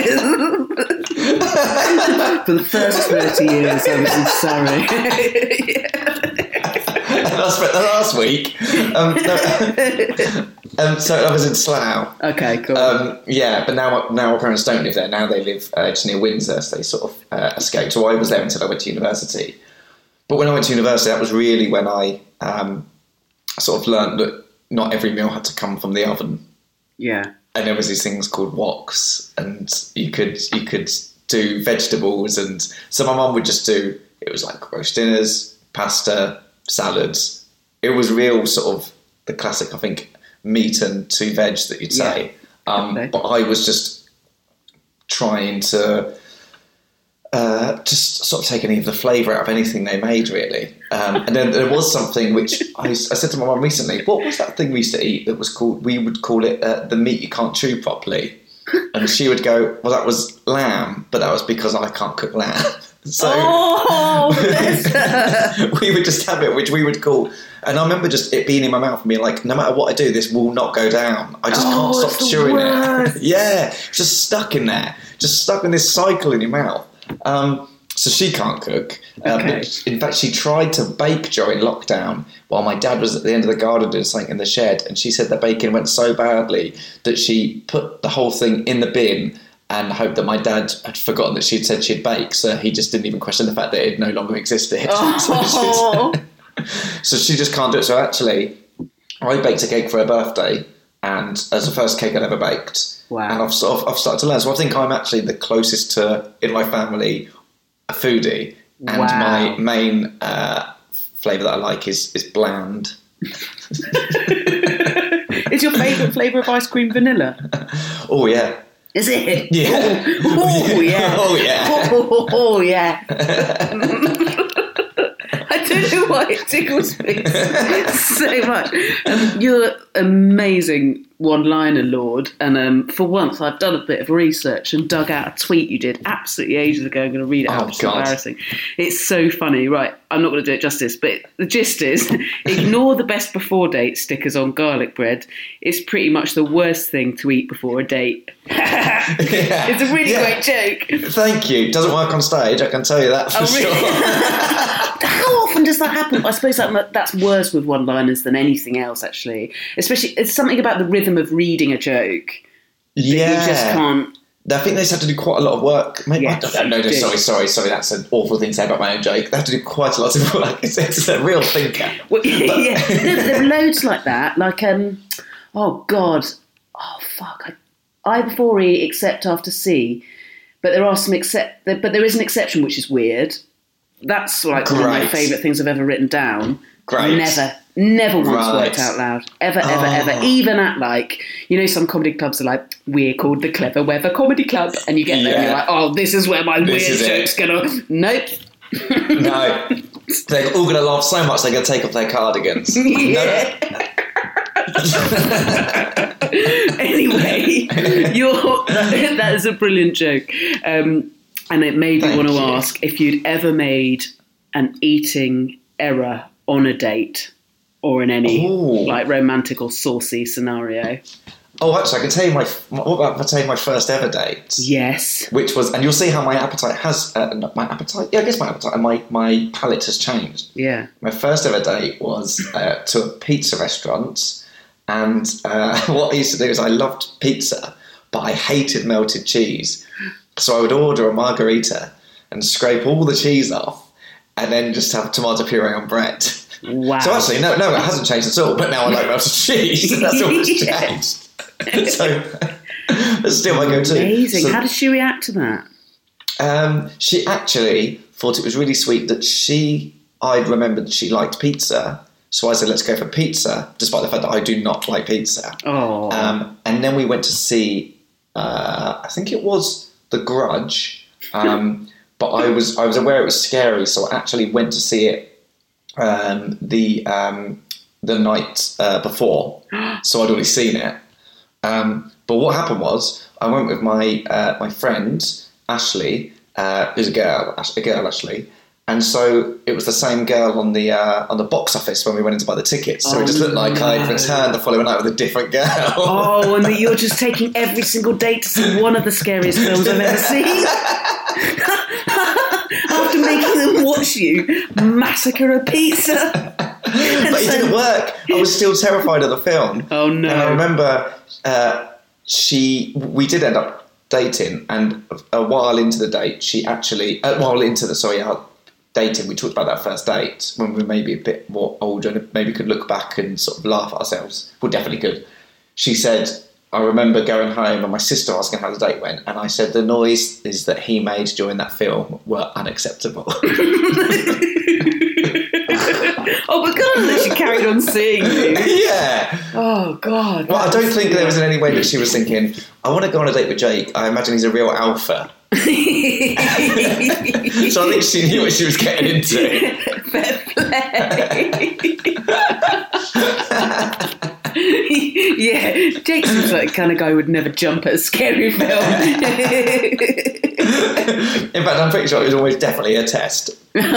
the first thirty years, I was in Surrey. And I spent the last week. Um, no, um, so I was in Slough. Okay, cool. Um, yeah, but now now my parents don't live there. Now they live uh, just near Windsor, so they sort of uh, escaped. So I was there until I went to university. But when I went to university, that was really when I um, sort of learned that not every meal had to come from the oven. Yeah. And there was these things called woks, and you could you could do vegetables, and so my mum would just do, it was like roast dinners, pasta, salads. It was real sort of the classic, I think, meat and two veg that you'd say. Yeah. Um, okay. But I was just trying to uh, just sort of take any of the flavour out of anything they made, really. Um, and then there was something which I, I said to my mum recently, what was that thing we used to eat that was called, we would call it uh, the meat you can't chew properly. And she would go, well, that was lamb, but that was because I can't cook lamb. So oh, we would just have it, which we would call, and I remember just it being in my mouth and being like, no matter what I do, this will not go down. I just oh, can't stop chewing it. Yeah, it's just stuck in there, just stuck in this cycle in your mouth. Um, so she can't cook. Um, okay. In fact, she tried to bake during lockdown while my dad was at the end of the garden doing something in the shed, and she said the baking went so badly that she put the whole thing in the bin and hoped that my dad had forgotten that she'd said she'd bake, so he just didn't even question the fact that it no longer existed. Oh. so, so she just can't do it. So actually, I baked a cake for her birthday, and as the first cake I'd ever baked. Wow. And I've sort of I've started to learn. So I think I'm actually the closest to, in my family, a foodie. And wow. my main uh, flavour that I like is, is bland. Is your favourite flavour of ice cream vanilla? Oh, yeah. Is it? Yeah. Oh, yeah. Oh, yeah. Oh, oh, yeah. I don't know why it tickles me so much. Um, you're amazing one-liner, Lord. And um, for once, I've done a bit of research and dug out a tweet you did absolutely ages ago. I'm going to read it oh, out. It's God. embarrassing. It's so funny. Right, I'm not going to do it justice, but the gist is, ignore the best before date stickers on garlic bread. It's pretty much the worst thing to eat before a date. yeah. It's a really yeah. great joke. Thank you. It doesn't work on stage, I can tell you that for Oh, really? sure. How often does that happen? I suppose that that's worse with one-liners than anything else, actually. Especially, it's something about the rhythm of reading a joke. Yeah. You just can't... I think they just have to do quite a lot of work. Maybe, Yes, I don't know, no, they do. sorry, sorry, sorry, that's an awful thing to say about my own joke. They have to do quite a lot of work. It's, it's a real thinker. Well, yeah, there, there are loads like that. Like, um, oh, God. Oh, fuck. I, I before E, except after C. But there are some except... But there is an exception, which is weird. That's like one of my Great. favourite things I've ever written down. Great. Never, never once Right. worked out loud. Ever, ever, Oh. ever. Even at like, you know, some comedy clubs are like, we're called the Clever Weather Comedy Club. And you get there and you're Yeah. like, oh, this is where my This weird is it. joke's gonna... Nope. No. They're all going to laugh so much they're going to take off their cardigans. Yeah. Anyway, you're, that, that is a brilliant joke. Um, and it made me Thank want to you. ask if you'd ever made an eating error on a date. or in any Ooh. like romantic or saucy scenario? Oh, actually, I can tell you my. What about if I tell you my first ever date? Yes. Which was, and you'll see how my appetite has. Uh, not my appetite. Yeah, I guess my appetite and my my palate has changed. Yeah. My first ever date was uh, to a pizza restaurant, and uh, what I used to do is I loved pizza, but I hated melted cheese, so I would order a margarita and scrape all the cheese off, and then just have tomato puree on bread. Wow. So actually, no, no, it hasn't changed at all. But now I like melted cheese. That's all that's changed. So that's still my go-to. Amazing. So, How did she react to that? Um, she actually thought it was really sweet that she, I'd remembered she liked pizza. So I said, let's go for pizza, despite the fact that I do not like pizza. Oh. Um, and then we went to see, uh, I think it was The Grudge. Um, but I was I was aware it was scary, so I actually went to see it um, the um, the night uh, before. So I'd already seen it. Um, but what happened was I went with my uh, my friend Ashley, uh, who's a girl, a girl Ashley, and so it was the same girl on the uh, on the box office when we went in to buy the tickets. So oh, it just looked like no. I'd returned the following night with a different girl. Oh, and that you're just taking every single date to see one of the scariest films I've ever seen. After making them watch you massacre a pizza. But it didn't work. I was still terrified of the film. Oh no! And I remember uh, she. We did end up dating, and a while into the date, she actually. A while into the sorry, our dating, we talked about that first date when we were maybe a bit more older, and maybe could look back and sort of laugh at ourselves. Well, definitely could. She said, I remember going home and my sister asking how the date went, and I said the noises that he made during that film were unacceptable. Oh, because that she carried on seeing you. Yeah. Oh, God. Well, I don't think there was in any way that she was thinking, I want to go on a date with Jake. I imagine he's a real alpha. So I think she knew what she was getting into. Fair play. Yeah, Jake seems like the kind of guy who would never jump at a scary film. In fact, I'm pretty sure it was always definitely a test.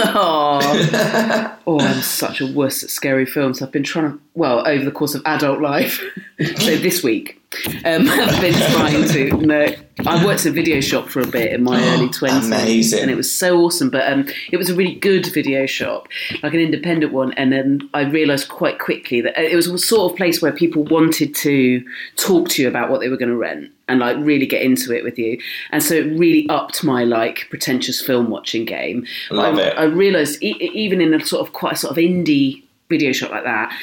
Oh. oh, I'm such a wuss at scary films. I've been trying to, well, over the course of adult life, so this week, um, I've been trying to, no, I worked at a video shop for a bit in my early twenties. Amazing. And it was so awesome, but um, it was a really good video shop, like an independent one, and then I realised quite quickly that it was a sort of place where people wanted to talk to you about what they were going to rent and like really get into it with you. And so it really upped my like pretentious film watching game. Love I, it. I realised e- even in a sort of quite a sort of indie video shop like that,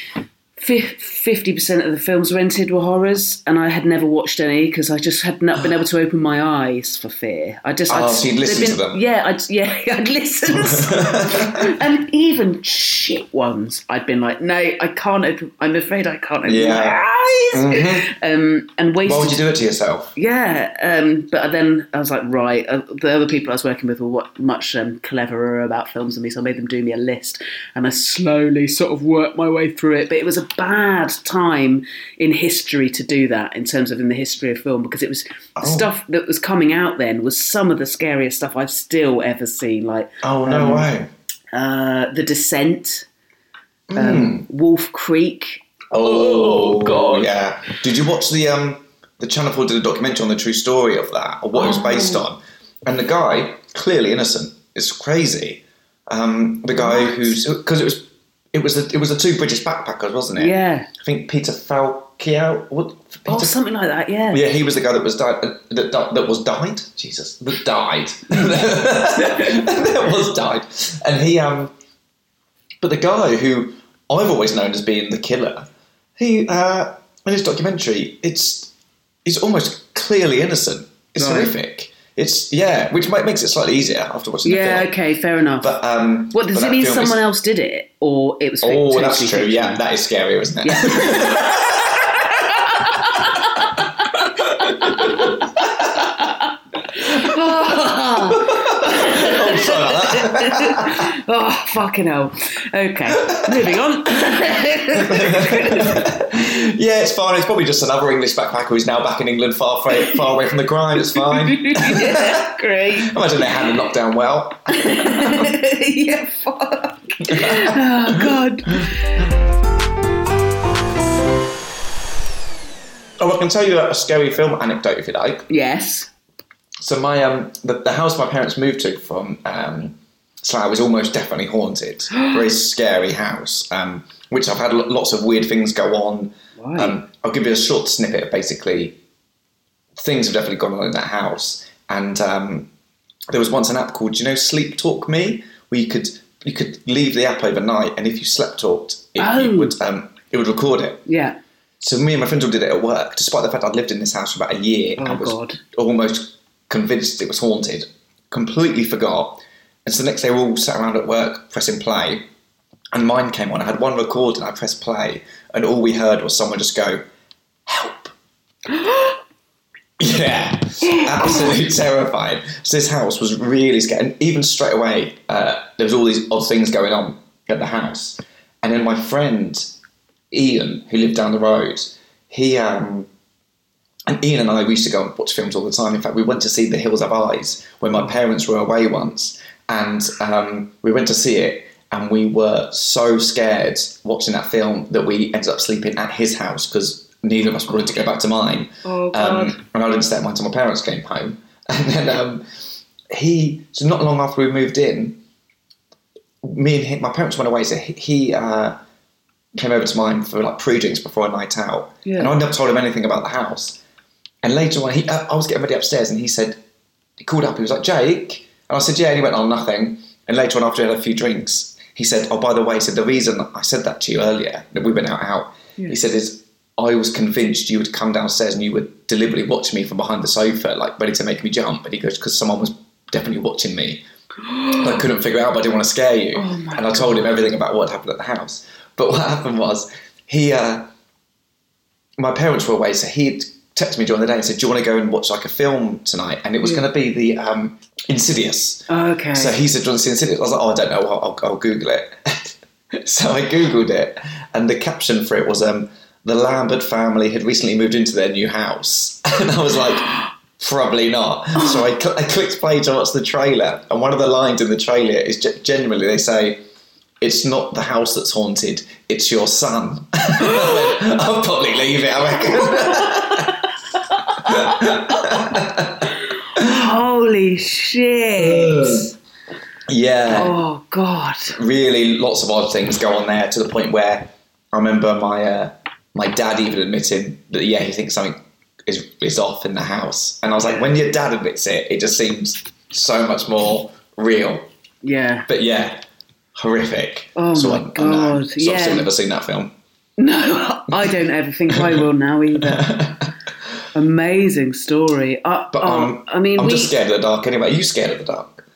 fifty percent of the films rented were horrors, and I had never watched any because I just had not been able to open my eyes for fear. I just, oh, I'd, so you'd listen been, to them? Yeah, I'd, yeah, I'd listen. And even shit ones, I'd been like, no, I can't open, I'm afraid I can't open Yeah. my eyes. Mm-hmm. Um, and wasted. Why would you do it to yourself? Yeah, um, but then I was like, right, uh, the other people I was working with were what, much um, cleverer about films than me, so I made them do me a list, and I slowly sort of worked my way through it. But it was a bad time in history to do that, in terms of in the history of film, because it was oh. the stuff that was coming out then was some of the scariest stuff I've still ever seen. Like, oh no um, way, uh, The Descent, mm. um, Wolf Creek. Oh, oh God, yeah. Did you watch the um the Channel four did a documentary on the true story of that, or what it was based on? And the guy, clearly innocent, it's crazy. Um, the guy what? who's because it was it was the, it was the two British backpackers, wasn't it? Yeah. I think Peter Falkau. What? Peter, oh, something like that. Yeah. Yeah, he was the guy that was died. Uh, that, that was died. Jesus, that died. that was died, and he um. But the guy who I've always known as being the killer, he uh, in his documentary, it's he's almost clearly innocent. It's right. horrific. It's yeah, which might, makes it slightly easier after watching the yeah, film. Yeah, okay, fair enough. But um, what does but it mean? Someone is, else did it, or it was? Oh, totally that's true. fiction? Yeah, that is scarier, isn't it? Yeah. Oh, sorry about that. Oh, fucking hell. Okay, moving on. Yeah, it's fine. It's probably just another English backpacker who's now back in England, far away, far away from the crime. It's fine. Yeah, great. Imagine they handled lockdown well. Yeah, fuck. Oh, God. I can tell you a scary film anecdote if you like. Yes. So my um the, the house my parents moved to from um Slough is almost definitely haunted. Very scary house, um, which I've had lots of weird things go on. Right. Um, I'll give you a short snippet of basically things have definitely gone on in that house. And um, there was once an app called, do you know, Sleep Talk Me, where you could you could leave the app overnight, and if you slept talked, it, oh. it would um, it would record it. Yeah. So me and my friends all did it at work, despite the fact I'd lived in this house for about a year. Oh, and was God. almost convinced it was haunted. Completely forgot. And so the next day we all sat around at work pressing play, and mine came on. I had one record and I pressed play, and all we heard was someone just go, "Help." Yeah, absolutely terrified. So this house was really scary. And even straight away, uh, there was all these odd things going on at the house. And then my friend, Ian, who lived down the road, he... Um, and Ian and I, we used to go and watch films all the time. In fact, we went to see The Hills Have Eyes when my parents were away once. And um, we went to see it, and we were so scared watching that film that we ended up sleeping at his house because neither of us wanted to go back to mine. Oh, God. Um, and I didn't stay at mine until my parents came home. And then um, he, so not long after we moved in, me and him, my parents went away, so he, he uh, came over to mine for like pre-drinks before a night out. Yeah. And I never told him anything about the house. And later on, he, uh, I was getting ready upstairs, and he said, he called up, he was like, "Jake?" And I said, "Yeah," and he went, "Oh, nothing." And later on, after he had a few drinks, he said, "Oh, by the way," he said, "the reason I said that to you earlier, that we went out, out," yeah. he said, "is I was convinced you would come downstairs and you would deliberately watch me from behind the sofa, like ready to make me jump." And he goes, "Because someone was definitely watching me. I couldn't figure it out, but I didn't want to scare you." Oh and I told him everything about what happened at the house. But what happened was, he, uh, my parents were away, so he'd texted me during the day and said, "Do you want to go and watch like a film tonight?" And it was yeah. going to be the um, Insidious. Oh, okay. So he said, "Do you want to see Insidious?" I was like, "Oh, I don't know. I'll, I'll, I'll Google it." So I Googled it, and the caption for it was, um, "The Lambert family had recently moved into their new house." And I was like, probably not. So I, cl- I clicked play to watch the trailer, and one of the lines in the trailer is ge- genuinely, they say, "It's not the house that's haunted, it's your son." I went, "I'll probably leave it, I reckon." Holy shit. Yeah. Oh, God. Really, lots of odd things go on there, to the point where I remember my uh, my dad even admitting that, yeah, he thinks something is is off in the house. And I was like, when your dad admits it, it just seems so much more real. Yeah. But yeah, horrific. Oh, so my I, God. I know. So yeah. I've still never seen that film. No, I don't ever think I will now either. Amazing story. I, But oh, um, I mean, I'm we, just scared of the dark anyway. Are you scared of the dark?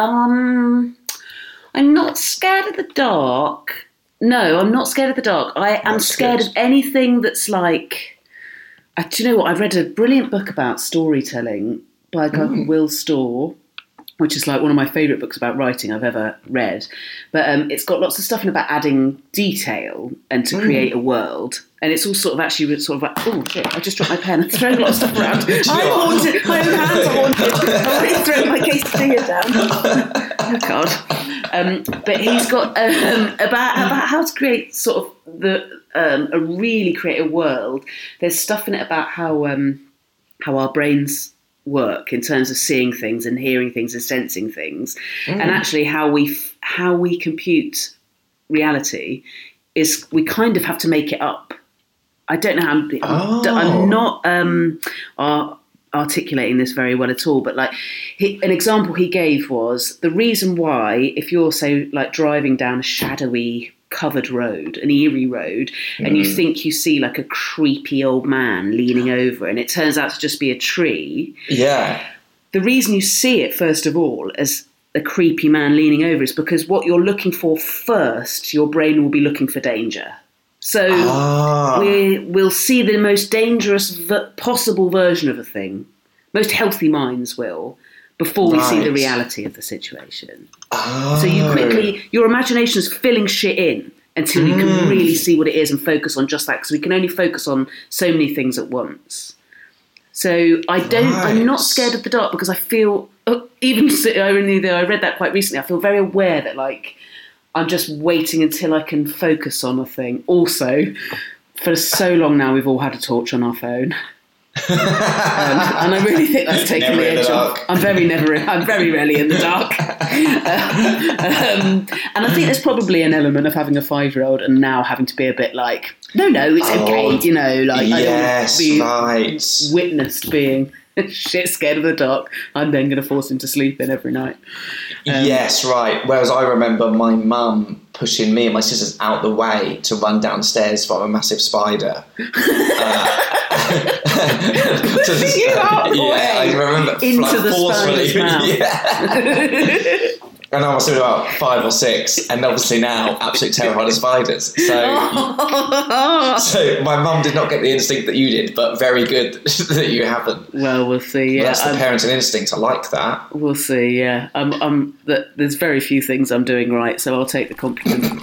Um, I'm not scared of the dark. No, I'm not scared of the dark. I am That's scared good. of anything that's like... Uh, do you know what? I read a brilliant book about storytelling by a guy Mm. called Will Storr, which is like one of my favourite books about writing I've ever read. But um, it's got lots of stuff in about adding detail and to Mm. create a world. And it's all sort of actually sort of like, oh shit, I just dropped my pen. I'm throwing a lot of stuff around. I'm haunted. My own hands are haunted. I'm already throwing my quesadilla down. Oh, God. Um, but he's got um, about, about how to create sort of the um, a really creative world. There's stuff in it about how um, how our brains work in terms of seeing things and hearing things and sensing things, mm. and actually how we f- how we compute reality is we kind of have to make it up. I don't know how I'm, Oh. I'm not um, uh, articulating this very well at all, but like he, an example he gave was the reason why if you're say like driving down a shadowy covered road, an eerie road, mm. and you think you see like a creepy old man leaning over and it turns out to just be a tree. Yeah. The reason you see it, first of all, as a creepy man leaning over is because what you're looking for first, your brain will be looking for danger. So Ah. we, we'll see the most dangerous v- possible version of a thing. Most healthy minds will, before we see the Right. reality of the situation. Oh. So you quickly, your imagination is filling shit in until you Mm. can really see what it is and focus on just that, because we can only focus on so many things at once. So I don't, Right. I'm not scared of the dark because I feel, oh, even only though I read that quite recently, I feel very aware that like, I'm just waiting until I can focus on a thing. Also, for so long now, we've all had a torch on our phone. um, and I really think that's taken the edge off. I'm very never. I'm very rarely in the dark. um, and I think there's probably an element of having a five-year-old and now having to be a bit like, no, no, it's Oh, okay. You know, like yes, I don't right. want to be witnessed being shit scared of the dark. I'm then going to force him to sleep in every night. Um, yes, right. Whereas I remember my mum pushing me and my sisters out the way to run downstairs from a massive spider. uh, Pushing you out the yeah, way I remember into like, the spider's mouth. Yeah. And I was about five or six, and obviously now absolutely terrified of spiders. So, so my mum did not get the instinct that you did, but very good that you haven't. Well, we'll see. Yeah, Well, that's the um, parenting instinct. I like that. We'll see. Yeah, um, um, that there's very few things I'm doing right, so I'll take the compliment.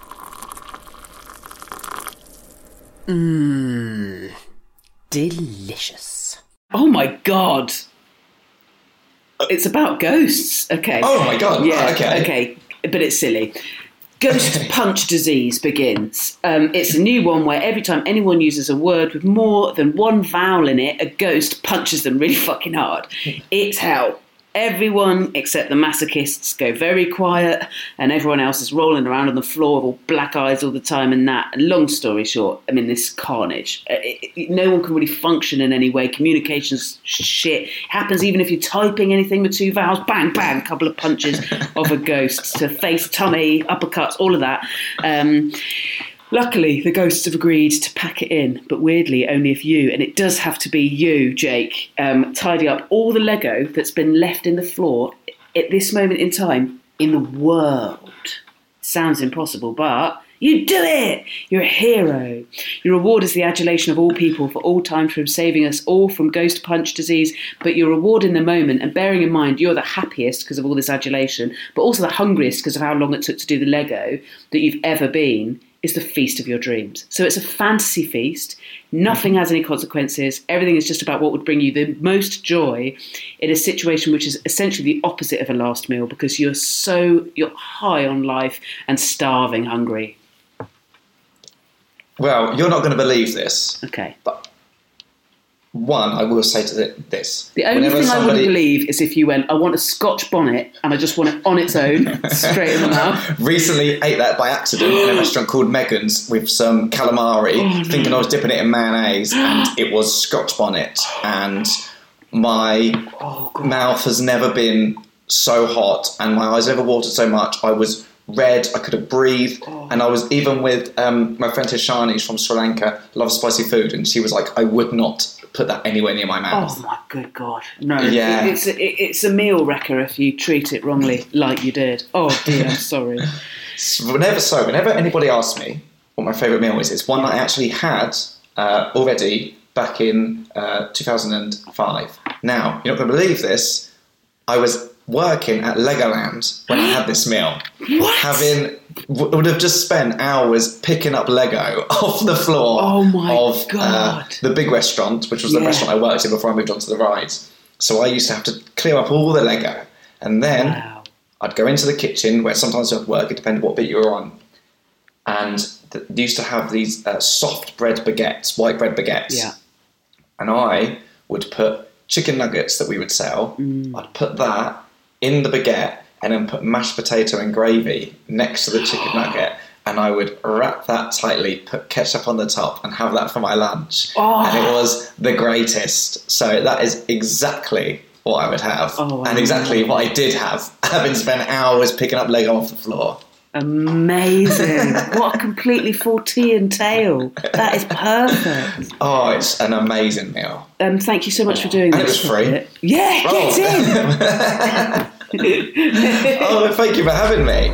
Mmm. Delicious. Oh my god! It's about ghosts. Okay. Oh my god. Yeah. Okay. Okay. But it's silly. Ghost punch disease begins. Um, it's a new one where every time anyone uses a word with more than one vowel in it, a ghost punches them really fucking hard. It's hell. Everyone except the masochists go very quiet, and everyone else is rolling around on the floor with all black eyes all the time and that. And long story short, I mean, this carnage. It, it, no one can really function in any way. Communication's shit. Happens even if you're typing anything with two vowels. Bang, bang, couple of punches of a ghost to face, tummy, uppercuts, all of that. Um... Luckily, the ghosts have agreed to pack it in, but weirdly, only if you, and it does have to be you, Jake, um, tidy up all the Lego that's been left in the floor at this moment in time in the world. Sounds impossible, but you do it! You're a hero. Your reward is the adulation of all people for all time from saving us all from ghost punch disease, but your reward in the moment, and bearing in mind you're the happiest because of all this adulation, but also the hungriest because of how long it took to do the Lego that you've ever been, is the feast of your dreams. So it's a fantasy feast. Nothing has any consequences. Everything is just about what would bring you the most joy in a situation which is essentially the opposite of a last meal, because you're so, you're high on life and starving hungry. Well, you're not going to believe this. Okay. But one, I will say to the, this. The only Whenever thing somebody... I wouldn't believe is if you went, I want a Scotch bonnet, and I just want it on its own, straight in the mouth. Recently ate that by accident in a restaurant called Megan's with some calamari, oh, no. thinking I was dipping it in mayonnaise, and it was Scotch bonnet. And my oh, mouth has never been so hot, and my eyes never watered so much. I was red, I couldn't breathe, oh. and I was even with um, my friend Tishani from Sri Lanka, loves spicy food, and she was like, I would not put that anywhere near my mouth. Oh my good God. No, yeah. it, it's, a, it, it's a meal wrecker if you treat it wrongly like you did. Oh dear, I'm sorry. Whenever, so, whenever anybody asks me what my favourite meal is, it's one that I actually had uh, already back in uh, two thousand five. Now, you're not going to believe this, I was working at Legoland when I had this meal. What? Having would have just spent hours picking up Lego off the floor oh my of God. Uh, the big restaurant, which was the yeah. restaurant I worked in before I moved on to the rides. So I used to have to clear up all the Lego, and then wow. I'd go into the kitchen where sometimes I'd work, it depended what bit you were on, and th- they used to have these uh, soft bread baguettes, white bread baguettes, yeah. and I would put chicken nuggets that we would sell, mm. I'd put that in the baguette and then put mashed potato and gravy next to the chicken nugget, and I would wrap that tightly, put ketchup on the top, and have that for my lunch. Oh. And it was the greatest. So that is exactly what I would have, oh, and exactly what I did have, having spent hours picking up Lego off the floor. Amazing. What a completely Fortean tale. That is perfect. Oh, it's an amazing meal. Um, thank you so much for doing and this. And it was free. Yeah, oh. get in. Oh, thank you for having me.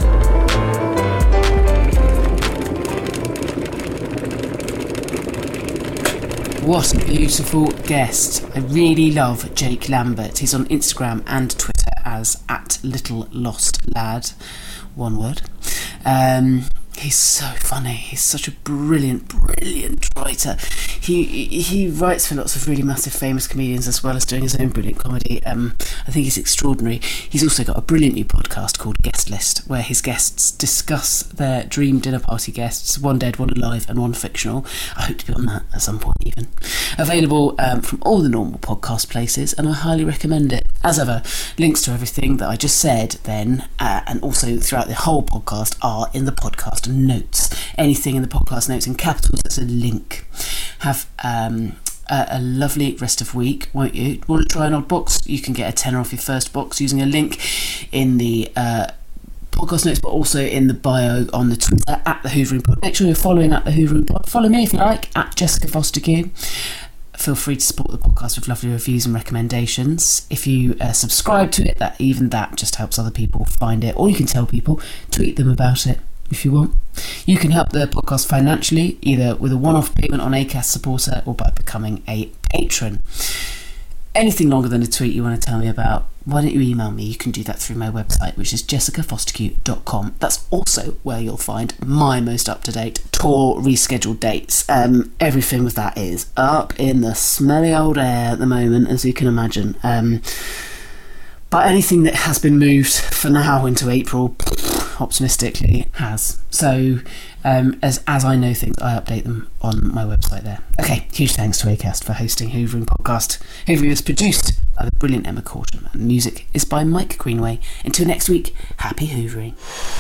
What a beautiful guest. I really love Jake Lambert. He's on Instagram and Twitter as at Little Lost Lad. One word. Um, He's so funny. He's such a brilliant, brilliant writer. He he writes for lots of really massive, famous comedians as well as doing his own brilliant comedy. Um, I think he's extraordinary. He's also got a brilliant new podcast called Guest List, where his guests discuss their dream dinner party guests, one dead, one alive, and one fictional. I hope to be on that at some point even. Available um, from all the normal podcast places, and I highly recommend it. As ever, links to everything that I just said then, uh, and also throughout the whole podcast, are in the podcast notes. Anything in the podcast notes in capitals, that's a link. Have um, a, a lovely rest of week, won't you? Want to try an odd box? You can get a tenner off your first box using a link in the uh, podcast notes, but also in the bio on the Twitter at the Hoovering Pod. Make sure you're following at the Hoovering Pod. Follow me if you like, at Jessica Foster-Q. Feel free to support the podcast with lovely reviews and recommendations. If you uh, subscribe to it, that even that just helps other people find it. Or you can tell people, tweet them about it if you want. You can help the podcast financially, either with a one-off payment on Acast Supporter or by becoming a patron. Anything longer than a tweet you want to tell me about, why don't you email me? You can do that through my website, which is jessica foster q dot com. That's also where you'll find my most up-to-date tour rescheduled dates. Um, everything with that is up in the smelly old air at the moment, as you can imagine. Um, but anything that has been moved for now into April, optimistically, has. So um, as as I know things, I update them on my website there. Okay, huge thanks to Acast for hosting Hoovering Podcast. Hoovering is produced by the brilliant Emma Corsham, and music is by Mike Greenway. Until next week, happy Hoovering.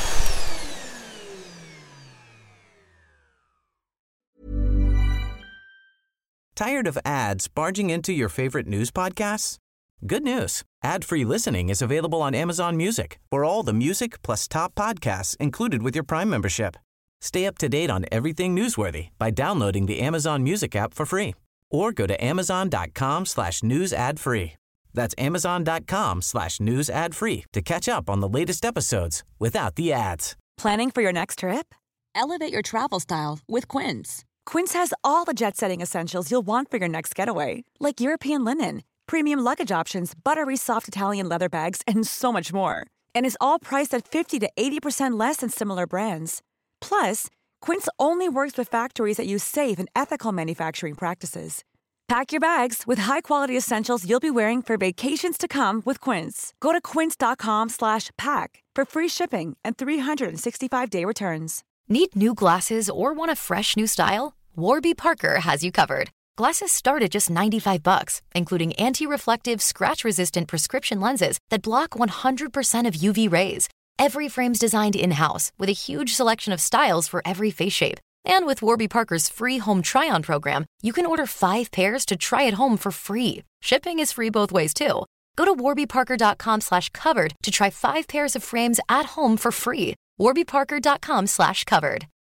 Tired of ads barging into your favorite news podcasts? Good news. Ad-free listening is available on Amazon Music for all the music plus top podcasts included with your Prime membership. Stay up to date on everything newsworthy by downloading the Amazon Music app for free or go to amazon.com slash news ad free. That's amazon.com slash news ad free to catch up on the latest episodes without the ads. Planning for your next trip? Elevate your travel style with Quince. Quince has all the jet-setting essentials you'll want for your next getaway, like European linen, premium luggage options, buttery soft Italian leather bags, and so much more. And is all priced at fifty to eighty percent less than similar brands. Plus, Quince only works with factories that use safe and ethical manufacturing practices. Pack your bags with high-quality essentials you'll be wearing for vacations to come with Quince. Go to quince.com slash pack for free shipping and three sixty-five day returns. Need new glasses or want a fresh new style? Warby Parker has you covered. Glasses start at just ninety-five bucks, including anti-reflective, scratch-resistant prescription lenses that block one hundred percent of U V rays. Every frame's designed in-house with a huge selection of styles for every face shape. And with Warby Parker's free home try-on program, you can order five pairs to try at home for free. Shipping is free both ways, too. Go to warbyparker.com slash covered to try five pairs of frames at home for free. warbyparker.com slash covered.